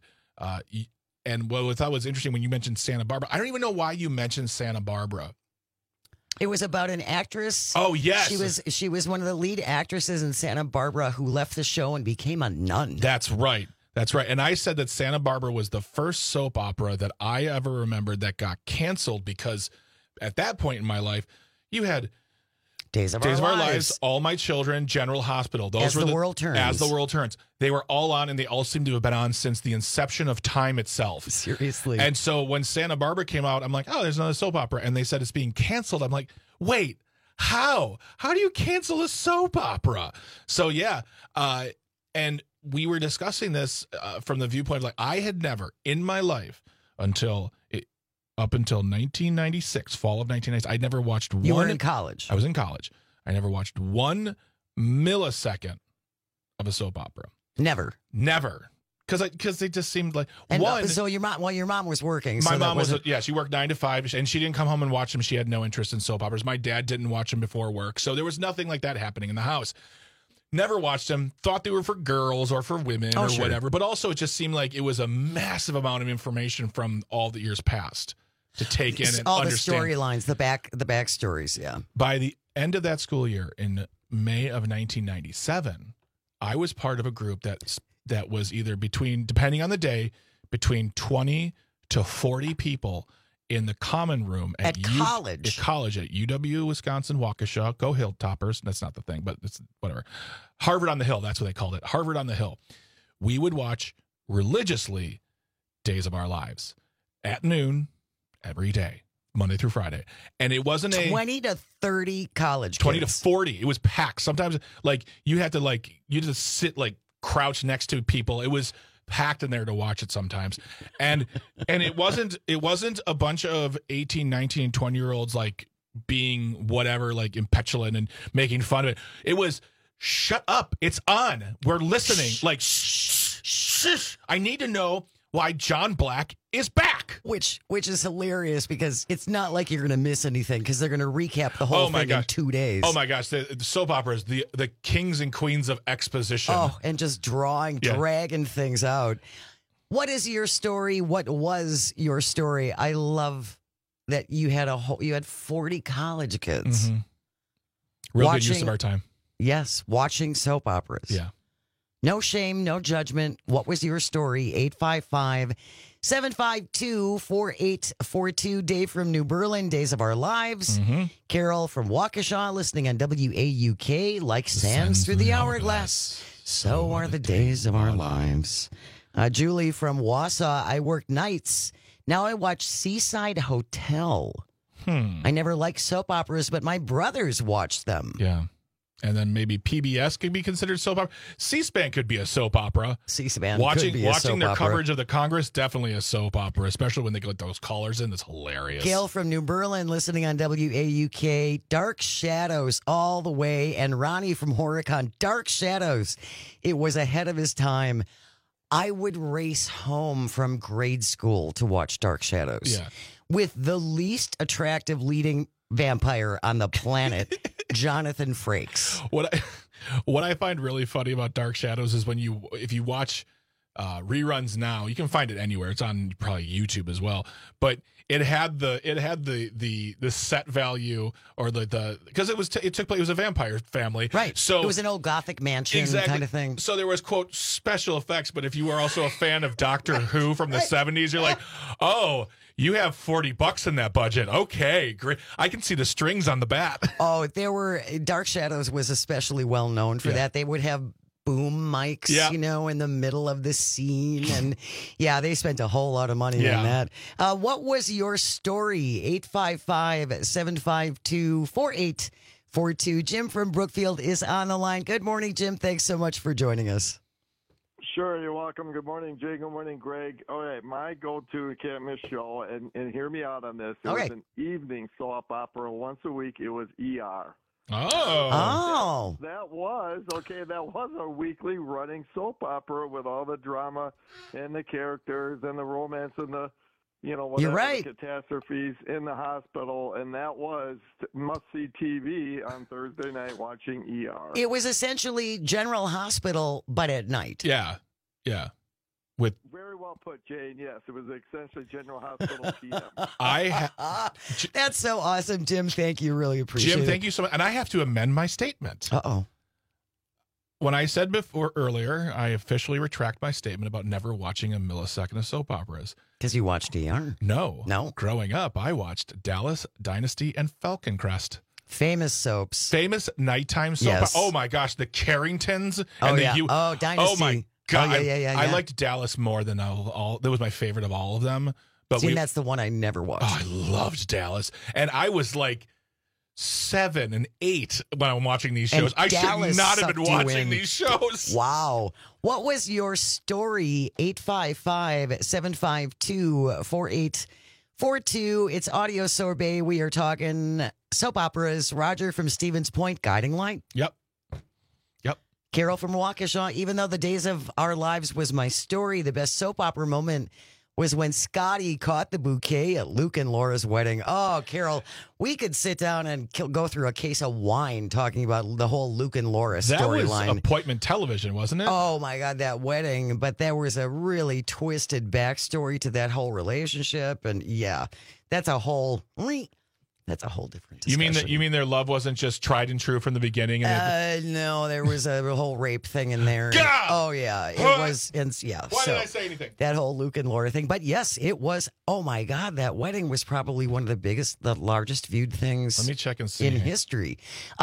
what I thought was interesting when you mentioned Santa Barbara, I don't even know why you mentioned Santa Barbara. It was about an actress. Oh, yes. She was one of the lead actresses in Santa Barbara who left the show and became a nun. That's right. That's right. And I said that Santa Barbara was the first soap opera that I ever remembered that got canceled because at that point in my life, you had Days of Our Lives, All My Children, General Hospital. Those were the World Turns. As the World Turns. They were all on, and they all seem to have been on since the inception of time itself. Seriously. And so when Santa Barbara came out, I'm like, oh, there's another soap opera. And they said it's being canceled. I'm like, wait, how? How do you cancel a soap opera? So, yeah. And we were discussing this from the viewpoint of like, I had never in my life up until 1996, fall of 1996, I'd never watched one. You were in college. I was in college. I never watched 1 millisecond of a soap opera. Never. Because they just seemed like So your mom was working. My mom was she worked 9 to 5, and she didn't come home and watch them. She had no interest in soap operas. My dad didn't watch them before work, so there was nothing like that happening in the house. Never watched them. Thought they were for girls or for women or whatever. But also, it just seemed like it was a massive amount of information from all the years past to take in and all understand. The storylines, the backstories. Yeah. By the end of that school year, in May of 1997, I was part of a group that was either depending on the day, between 20 to 40 people in the common room at college. At UW Wisconsin Waukesha. Go Hilltoppers. That's not the thing, but it's whatever. Harvard on the Hill. That's what they called it. Harvard on the Hill. We would watch religiously Days of Our Lives at noon every day, Monday through Friday. And it wasn't 20 to 30 college 20 kids. to 40. It was packed. Sometimes you had to sit crouch next to people. It was packed in there to watch it sometimes. And it wasn't a bunch of 18, 19, 20-year-olds being whatever, impetulant and making fun of it. It was shut up. It's on. We're listening. Shh. I need to know why John Black is back. Which is hilarious because it's not like you're going to miss anything because they're going to recap the whole thing in 2 days. Oh, my gosh. The soap operas, the kings and queens of exposition. Oh, and just dragging things out. What is your story? What was your story? I love that you had 40 college kids. Mm-hmm. Real good use of our time. Yes, watching soap operas. Yeah. No shame, no judgment. What was your story? 855-752-4842. Dave from New Berlin, Days of Our Lives. Mm-hmm. Carol from Waukesha, listening on WAUK. Like sands through the hourglass, so are the days of our lives. Julie from Wausau, I work nights. Now I watch Seaside Hotel. I never liked soap operas, but my brothers watched them. Yeah. And then maybe PBS could be considered soap opera. C-SPAN could be a soap opera. C-SPAN watching their opera. coverage of the Congress, definitely a soap opera, especially when they get those callers in. That's hilarious. Gail from New Berlin, listening on WAUK. Dark Shadows all the way. And Ronnie from Horicon, Dark Shadows. It was ahead of his time. I would race home from grade school to watch Dark Shadows. Yeah. With the least attractive leading vampire on the planet, Jonathan Frakes. What I find really funny about Dark Shadows is if you watch reruns now. You can find it anywhere. It's on probably YouTube as well. But it had the set value or the because it took place. It was a vampire family, right? So it was an old Gothic mansion kind of thing. So there was quote special effects. But if you were also a fan of Doctor Who from the 70s, you're like, oh, you have $40 in that budget. Okay, great. I can see the strings on the bat. Oh, Dark Shadows was especially well known for that. They would have boom mics, in the middle of the scene. And they spent a whole lot of money on that. What was your story? 855-752-4842. Jim from Brookfield is on the line. Good morning, Jim. Thanks so much for joining us. Sure, you're welcome. Good morning, Jay. Good morning, Greg. All right, my go-to can't miss show, and hear me out on this. It was an evening soap opera once a week. It was ER. Oh. That was a weekly running soap opera with all the drama and the characters and the romance and the, You're right. catastrophes in the hospital. And that was must-see TV on Thursday night watching ER. It was essentially General Hospital, but at night. Yeah. Very well put, Jane. Yes, it was essentially General Hospital PM. That's so awesome, Jim. Thank you. Really appreciate it. Jim, thank you so much. And I have to amend my statement. Uh-oh. When I said earlier, I officially retract my statement about never watching a millisecond of soap operas. Because you watched ER? No. Growing up, I watched Dallas, Dynasty, and Falcon Crest. Famous soaps. Famous nighttime soap. Yes. Oh, my gosh. The Carringtons. Dynasty. Oh, my God. Yeah. I liked Dallas more than all. That was my favorite of all of them. But that's the one I never watched. Oh, I loved Dallas. And I was like 7 and 8 when I'm watching these shows. I should not have been watching these shows. Wow. What was your story? 855-752-4842. It's Audio Sorbet. We are talking soap operas. Roger from Stevens Point, Guiding Light. Yep. Carol from Waukesha, even though The Days of Our Lives was my story, the best soap opera moment was when Scotty caught the bouquet at Luke and Laura's wedding. Oh, Carol, we could sit down and go through a case of wine talking about the whole Luke and Laura storyline. That was appointment television, wasn't it? Oh, my God, that wedding. But there was a really twisted backstory to that whole relationship. And, that's a whole different discussion. You mean their love wasn't just tried and true from the beginning? No, there was a whole rape thing in there. God! Oh yeah, it was. And Why did I say anything? That whole Luke and Laura thing. But yes, it was. Oh my God, that wedding was probably one of the largest viewed things. Let me check and see in history.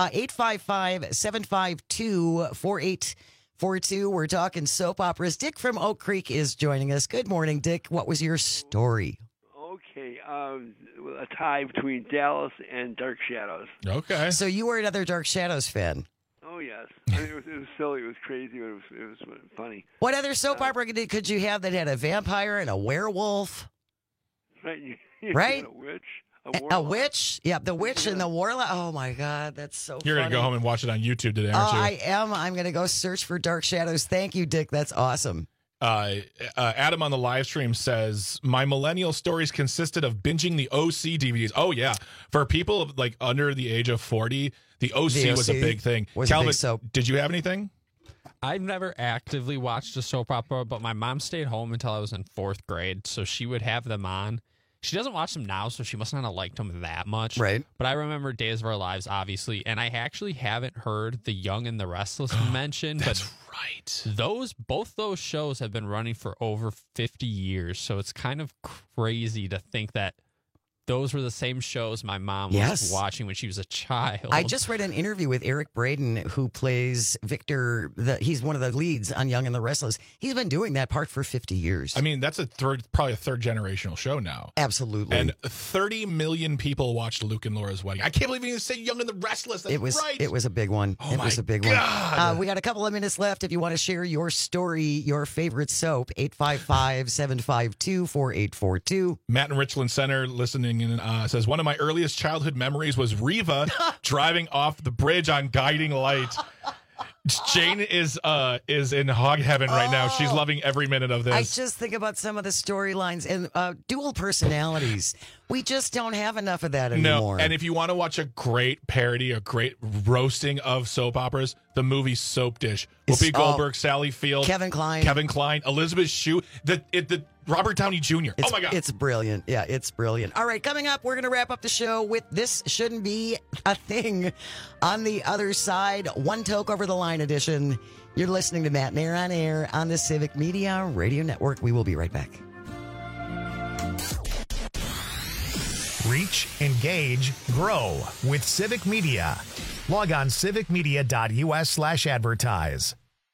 855-752-4842. We're talking soap operas. Dick from Oak Creek is joining us. Good morning, Dick. What was your story? Okay, a tie between Dallas and Dark Shadows. Okay. So you were another Dark Shadows fan. Oh, yes. I mean, it was silly. It was crazy. It was funny. What other soap opera could you have that had a vampire and a werewolf? Right. Right? A witch. A witch? Yeah, the witch and the warlock. Oh, my God. That's so You're going to go home and watch it on YouTube today, aren't you? I am. I'm going to go search for Dark Shadows. Thank you, Dick. That's awesome. Adam on the live stream says, my millennial stories consisted of binging the OC DVDs. Oh, yeah. For people like under the age of 40, the OC was a big thing. Calvin, did you have anything? I've never actively watched a soap opera, but my mom stayed home until I was in 4th grade, so she would have them on. She doesn't watch them now, so she must not have liked them that much. Right. But I remember Days of Our Lives, obviously, and I actually haven't heard The Young and the Restless mentioned. That's but right. Both those shows have been running for over 50 years, so it's kind of crazy to think that those were the same shows my mom was watching when she was a child. I just read an interview with Eric Braeden, who plays Victor. He's one of the leads on Young and the Restless. He's been doing that part for 50 years. I mean, that's probably a third generational show now. Absolutely. And 30 million people watched Luke and Laura's wedding. I can't believe you said Young and the Restless. That's right. It was a big one. Oh, it was a big God. one. We got a couple of minutes left. If you want to share your story, your favorite soap, 855-752-4842. Matt in Richland Center listening in says, one of my earliest childhood memories was Reva driving off the bridge on Guiding Light. Jane is in hog heaven right now. She's loving every minute of this. I just think about some of the storylines and dual personalities. We just don't have enough of that anymore. No, and if you want to watch a great parody, a great roasting of soap operas, the movie Soap Dish. Whoopi Goldberg, Sally Field, Kevin Kline, Elizabeth Shue, the Robert Downey Jr. Oh my God. It's brilliant. Yeah, it's brilliant. All right, coming up, we're going to wrap up the show with This Shouldn't Be a Thing. On the other side, One Toke Over the Line edition. You're listening to Matt Nair on Air on the Civic Media Radio Network. We will be right back. Reach, engage, grow with Civic Media. Log on civicmedia.us/advertise.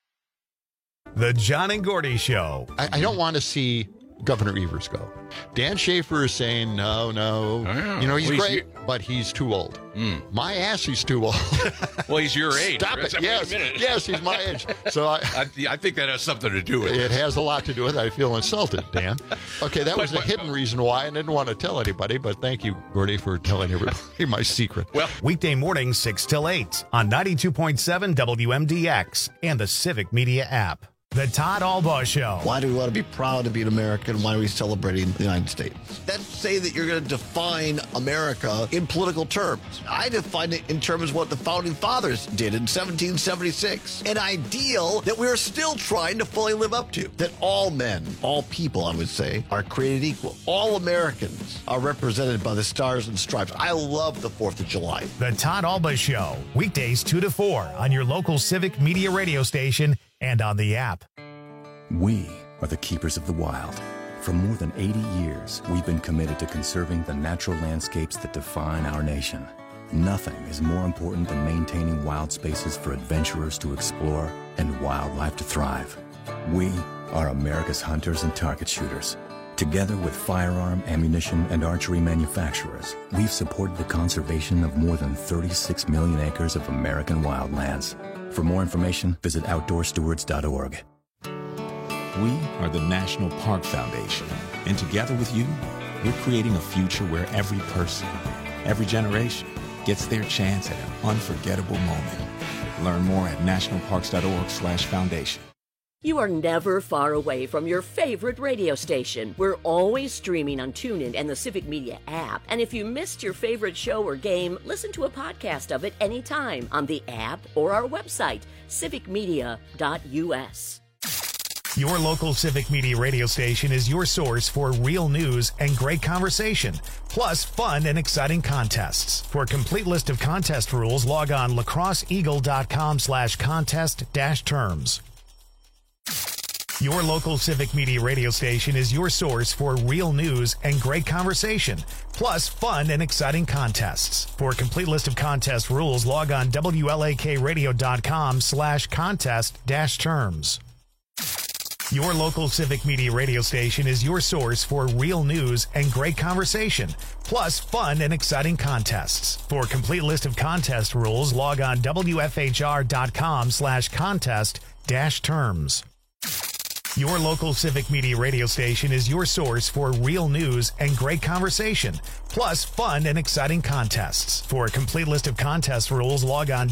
The John and Gordy Show. I don't want to see Governor Evers go. Dan Schaefer is saying, no. You know, he's great, but he's too old. My ass, he's too old. Well, he's your age. Stop it. Yes, he's my age. So I think that has something to do with it. It has a lot to do with it. I feel insulted, Dan. Okay, that was a hidden reason why I didn't want to tell anybody, but thank you, Gordy, for telling everybody my secret. Well, weekday mornings 6 till 8 on 92.7 WMDX and the Civic Media app. The Todd Albaugh Show. Why do we want to be proud to be an American? Why are we celebrating the United States? That's say that you're going to define America in political terms. I define it in terms of what the Founding Fathers did in 1776. An ideal that we're still trying to fully live up to. That all men, all people, I would say, are created equal. All Americans are represented by the stars and stripes. I love the 4th of July. The Todd Albaugh Show. Weekdays 2 to 4 on your local Civic Media radio station and on the app. We are the keepers of the wild. For more than 80 years, we've been committed to conserving the natural landscapes that define our nation. Nothing is more important than maintaining wild spaces for adventurers to explore and wildlife to thrive. We are America's hunters and target shooters. Together with firearm, ammunition, and archery manufacturers, we've supported the conservation of more than 36 million acres of American wildlands. For more information, visit OutdoorStewards.org. We are the National Park Foundation, and together with you, we're creating a future where every person, every generation, gets their chance at an unforgettable moment. Learn more at nationalparks.org/foundation. You are never far away from your favorite radio station. We're always streaming on TuneIn and the Civic Media app. And if you missed your favorite show or game, listen to a podcast of it anytime on the app or our website, civicmedia.us. Your local Civic Media radio station is your source for real news and great conversation, plus fun and exciting contests. For a complete list of contest rules, log on lacrosseeagle.com/contest-terms. Your local Civic Media radio station is your source for real news and great conversation, plus fun and exciting contests. For a complete list of contest rules, log on wlakradio.com/contest-terms. Your local Civic Media radio station is your source for real news and great conversation, plus fun and exciting contests. For a complete list of contest rules, log on wfhr.com/contest-terms. Your local Civic Media radio station is your source for real news and great conversation, plus fun and exciting contests. For a complete list of contest rules, log on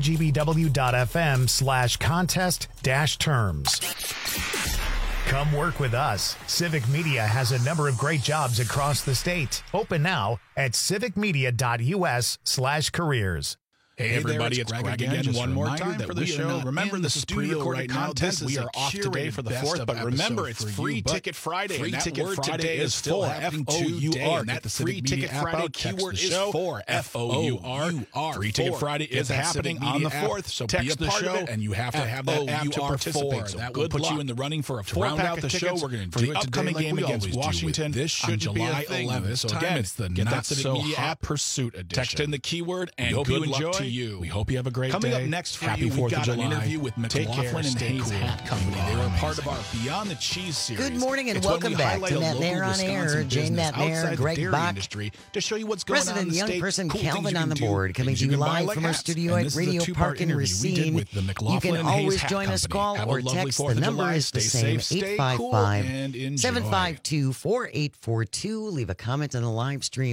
wgbw.fm/contest-terms. Come work with us. Civic Media has a number of great jobs across the state. Open now at civicmedia.us/careers. Hey everybody, it's Greg again. One more time for the show. Remember, this is pre-recorded content. We are off today for the 4th, but remember, it's Free Ticket Friday. Free Ticket Friday is still happening today, and that Free Ticket Friday keyword is FOUR. FOUR. Free Ticket Friday is happening on the 4th, so be a part of it, and you have to have that app to participate. So that will put you in the running for a 4-pack of tickets for the upcoming game against Washington. This should July 11th. So again, it's the Not So Hot Pursuit edition. Text in the keyword, and good luck to you. We hope you have a great day. Coming up next for you, we've got an interview with McLaughlin and Hayes Hat Company. They were part of our Beyond the Cheese series. Good morning and welcome back to Matt Nair on Air. Jane Matt Nair, Greg Bach, to show you what's going on in the young state. person Calvin on the board, coming to you live from our studio at Radio Park in Racine. You can always join us, call or text. The number is the same, 855-752-4842. Leave a comment on the live stream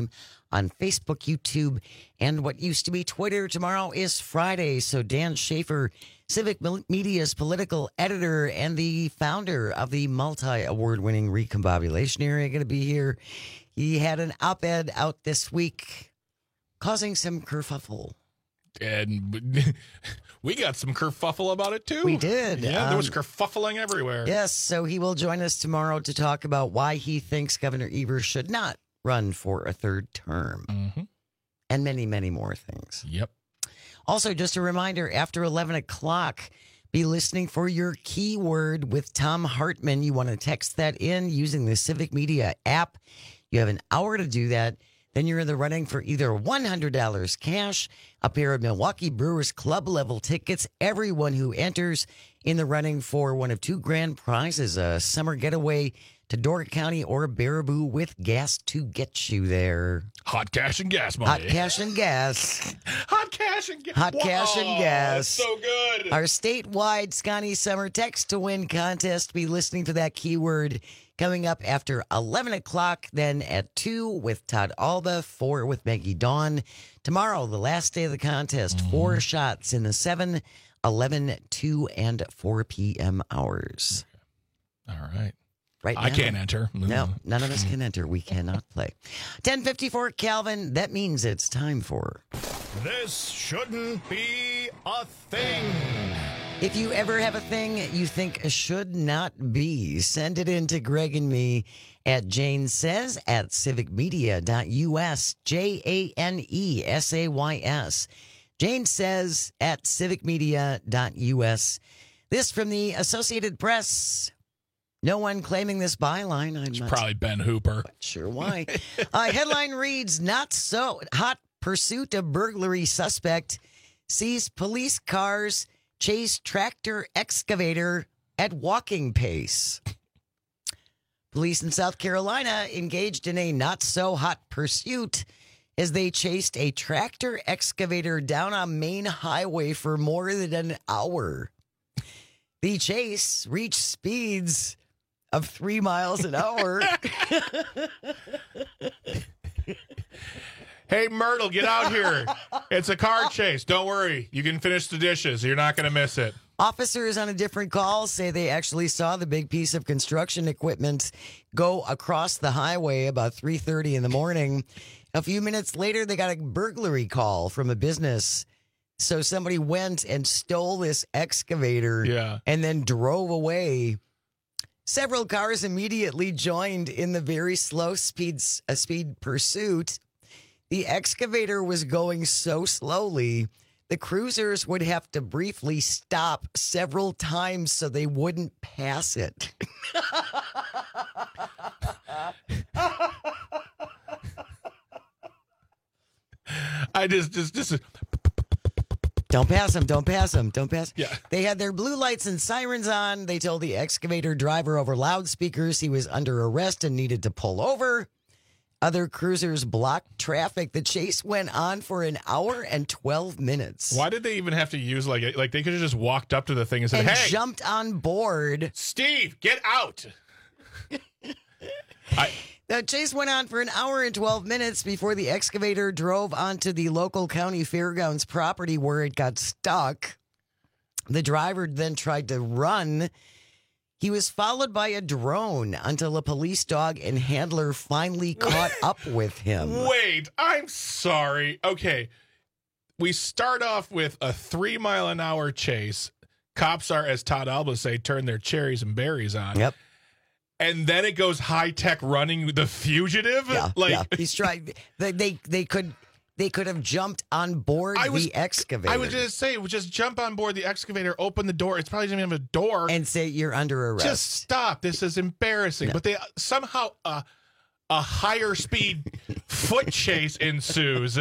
on Facebook, YouTube, and what used to be Twitter. Tomorrow is Friday, so Dan Schaefer, Civic Media's political editor and the founder of the multi-award-winning Recombobulation Area, going to be here. He had an op-ed out this week causing some kerfuffle. And we got some kerfuffle about it, too. We did. Yeah, there was kerfuffling everywhere. Yes, so he will join us tomorrow to talk about why he thinks Governor Evers should not run for a third term. Mm-hmm. And many, many more things. Yep. Also, just a reminder, after 11 o'clock, be listening for your keyword with Tom Hartman. You want to text that in using the Civic Media app. You have an hour to do that. Then you're in the running for either $100 cash, a pair of Milwaukee Brewers Club level tickets. Everyone who enters in the running for one of 2 grand prizes, a summer getaway to Door County or Baraboo with gas to get you there. Hot cash and gas money. Hot cash and gas. Hot cash and gas. Hot cash and gas. So good. Our statewide Scotty Summer Text to Win contest. Be listening for that keyword coming up after 11 o'clock, then at 2 with Todd Alba, 4 with Maggie Dawn. Tomorrow, the last day of the contest, 4 shots in the 7, 11, 2, and 4 p.m. hours. All right. Right now, I can't enter. No, none of us can enter. We cannot play. 10:54, Calvin. That means it's time for... This shouldn't be a thing. If you ever have a thing you think should not be, send it in to Greg and me at Jane Says at civicmedia.us. JANESAYS. Jane Says at civicmedia.us. This from the Associated Press. No one claiming this byline. It's probably Ben Hooper. Sure why. Headline reads, not so hot pursuit of burglary suspect sees police cars chase tractor excavator at walking pace. Police in South Carolina engaged in a not-so-hot pursuit as they chased a tractor excavator down a main highway for more than an hour. The chase reached speeds of 3 miles an hour. Hey, Myrtle, get out here. It's a car chase. Don't worry. You can finish the dishes. You're not going to miss it. Officers on a different call say they actually saw the big piece of construction equipment go across the highway about 3:30 in the morning. A few minutes later, they got a burglary call from a business. So somebody went and stole this excavator and then drove away. Several cars immediately joined in the very slow speed pursuit. The excavator was going so slowly, the cruisers would have to briefly stop several times so they wouldn't pass it. I just Don't pass him. Don't pass him. Don't pass. Yeah. They had their blue lights and sirens on. They told the excavator driver over loudspeakers he was under arrest and needed to pull over. Other cruisers blocked traffic. The chase went on for an hour and 12 minutes. Why did they even have to use like they could have just walked up to the thing and said, "Hey, jumped on board. Steve, get out." The chase went on for an hour and 12 minutes before the excavator drove onto the local county fairgrounds property where it got stuck. The driver then tried to run. He was followed by a drone until a police dog and handler finally caught up with him. Wait, I'm sorry. Okay. We start off with a 3 mile an hour chase. Cops are, as Todd Alba say, turn their cherries and berries on. Yep. And then it goes high tech running the fugitive. Yeah. He's trying. They could have jumped on board the excavator. I was just saying, just jump on board the excavator, open the door. It's probably doesn't even have a door, and say you're under arrest. Just stop. This is embarrassing. No. But they somehow a higher speed foot chase ensues.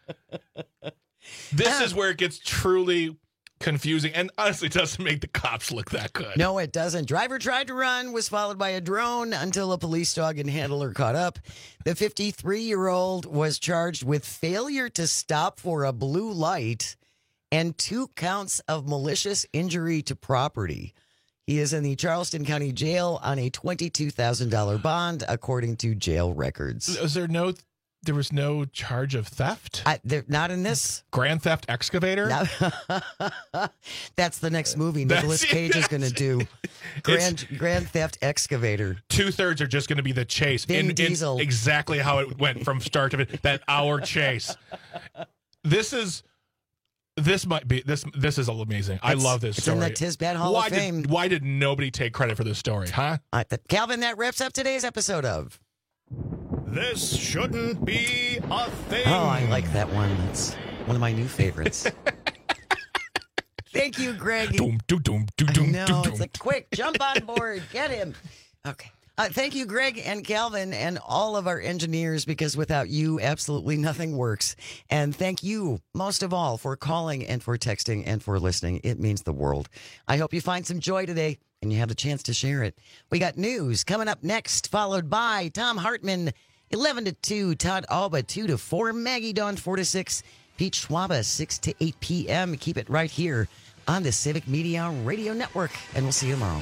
This is where it gets truly confusing, and honestly doesn't make the cops look that good. No, it doesn't. Driver tried to run, was followed by a drone until a police dog and handler caught up. The 53-year-old was charged with failure to stop for a blue light and 2 counts of malicious injury to property. He is in the Charleston County Jail on a $22,000 bond, according to jail records. Is there no There was no charge of theft? Not in this. Grand Theft Excavator? No. That's the next movie Nicolas Cage is going to do. Grand Theft Excavator. 2/3 are just going to be the chase. Vin Diesel. Exactly how it went from start to finish. That hour chase. This is amazing. I love this story. It's in the Tisbet Hall of Fame. Why did nobody take credit for this story, huh? Calvin, that wraps up today's episode of This Shouldn't Be a Thing. Oh, I like that one. That's one of my new favorites. Thank you, Greg. It's like, quick, jump on board. Get him. Okay. Thank you, Greg and Calvin and all of our engineers, because without you, absolutely nothing works. And thank you, most of all, for calling and for texting and for listening. It means the world. I hope you find some joy today and you have a chance to share it. We got news coming up next, followed by Tom Hartman, 11 to 2, Todd Alba, 2 to 4, Maggie Dawn, 4 to 6, Pete Schwaba, 6 to 8 p.m. Keep it right here on the Civic Media Radio Network, and we'll see you tomorrow.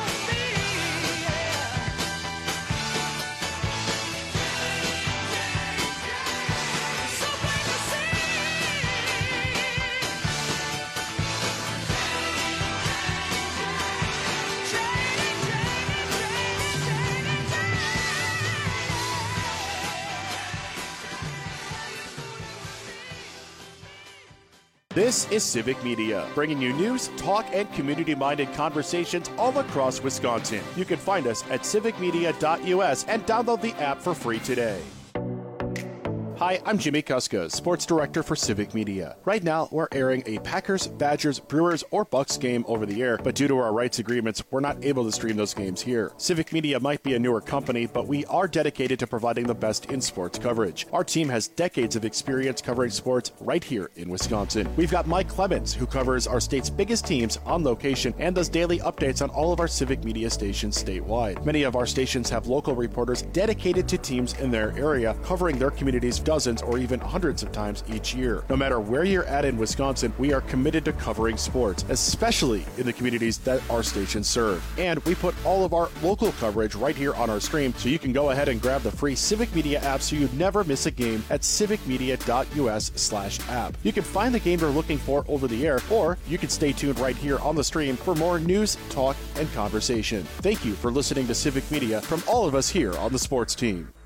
This is Civic Media, bringing you news, talk, and community-minded conversations all across Wisconsin. You can find us at civicmedia.us and download the app for free today. Hi, I'm Jimmy Kuska, Sports Director for Civic Media. Right now, we're airing a Packers, Badgers, Brewers, or Bucks game over the air, but due to our rights agreements, we're not able to stream those games here. Civic Media might be a newer company, but we are dedicated to providing the best in sports coverage. Our team has decades of experience covering sports right here in Wisconsin. We've got Mike Clemens, who covers our state's biggest teams on location and does daily updates on all of our Civic Media stations statewide. Many of our stations have local reporters dedicated to teams in their area, covering their communities dozens or even hundreds of times each year. No matter where you're at in Wisconsin, we are committed to covering sports, especially in the communities that our stations serve. And we put all of our local coverage right here on our stream, so you can go ahead and grab the free Civic Media app so you never miss a game at civicmedia.us/app. You can find the game you're looking for over the air, or you can stay tuned right here on the stream for more news, talk, and conversation. Thank you for listening to Civic Media from all of us here on the sports team.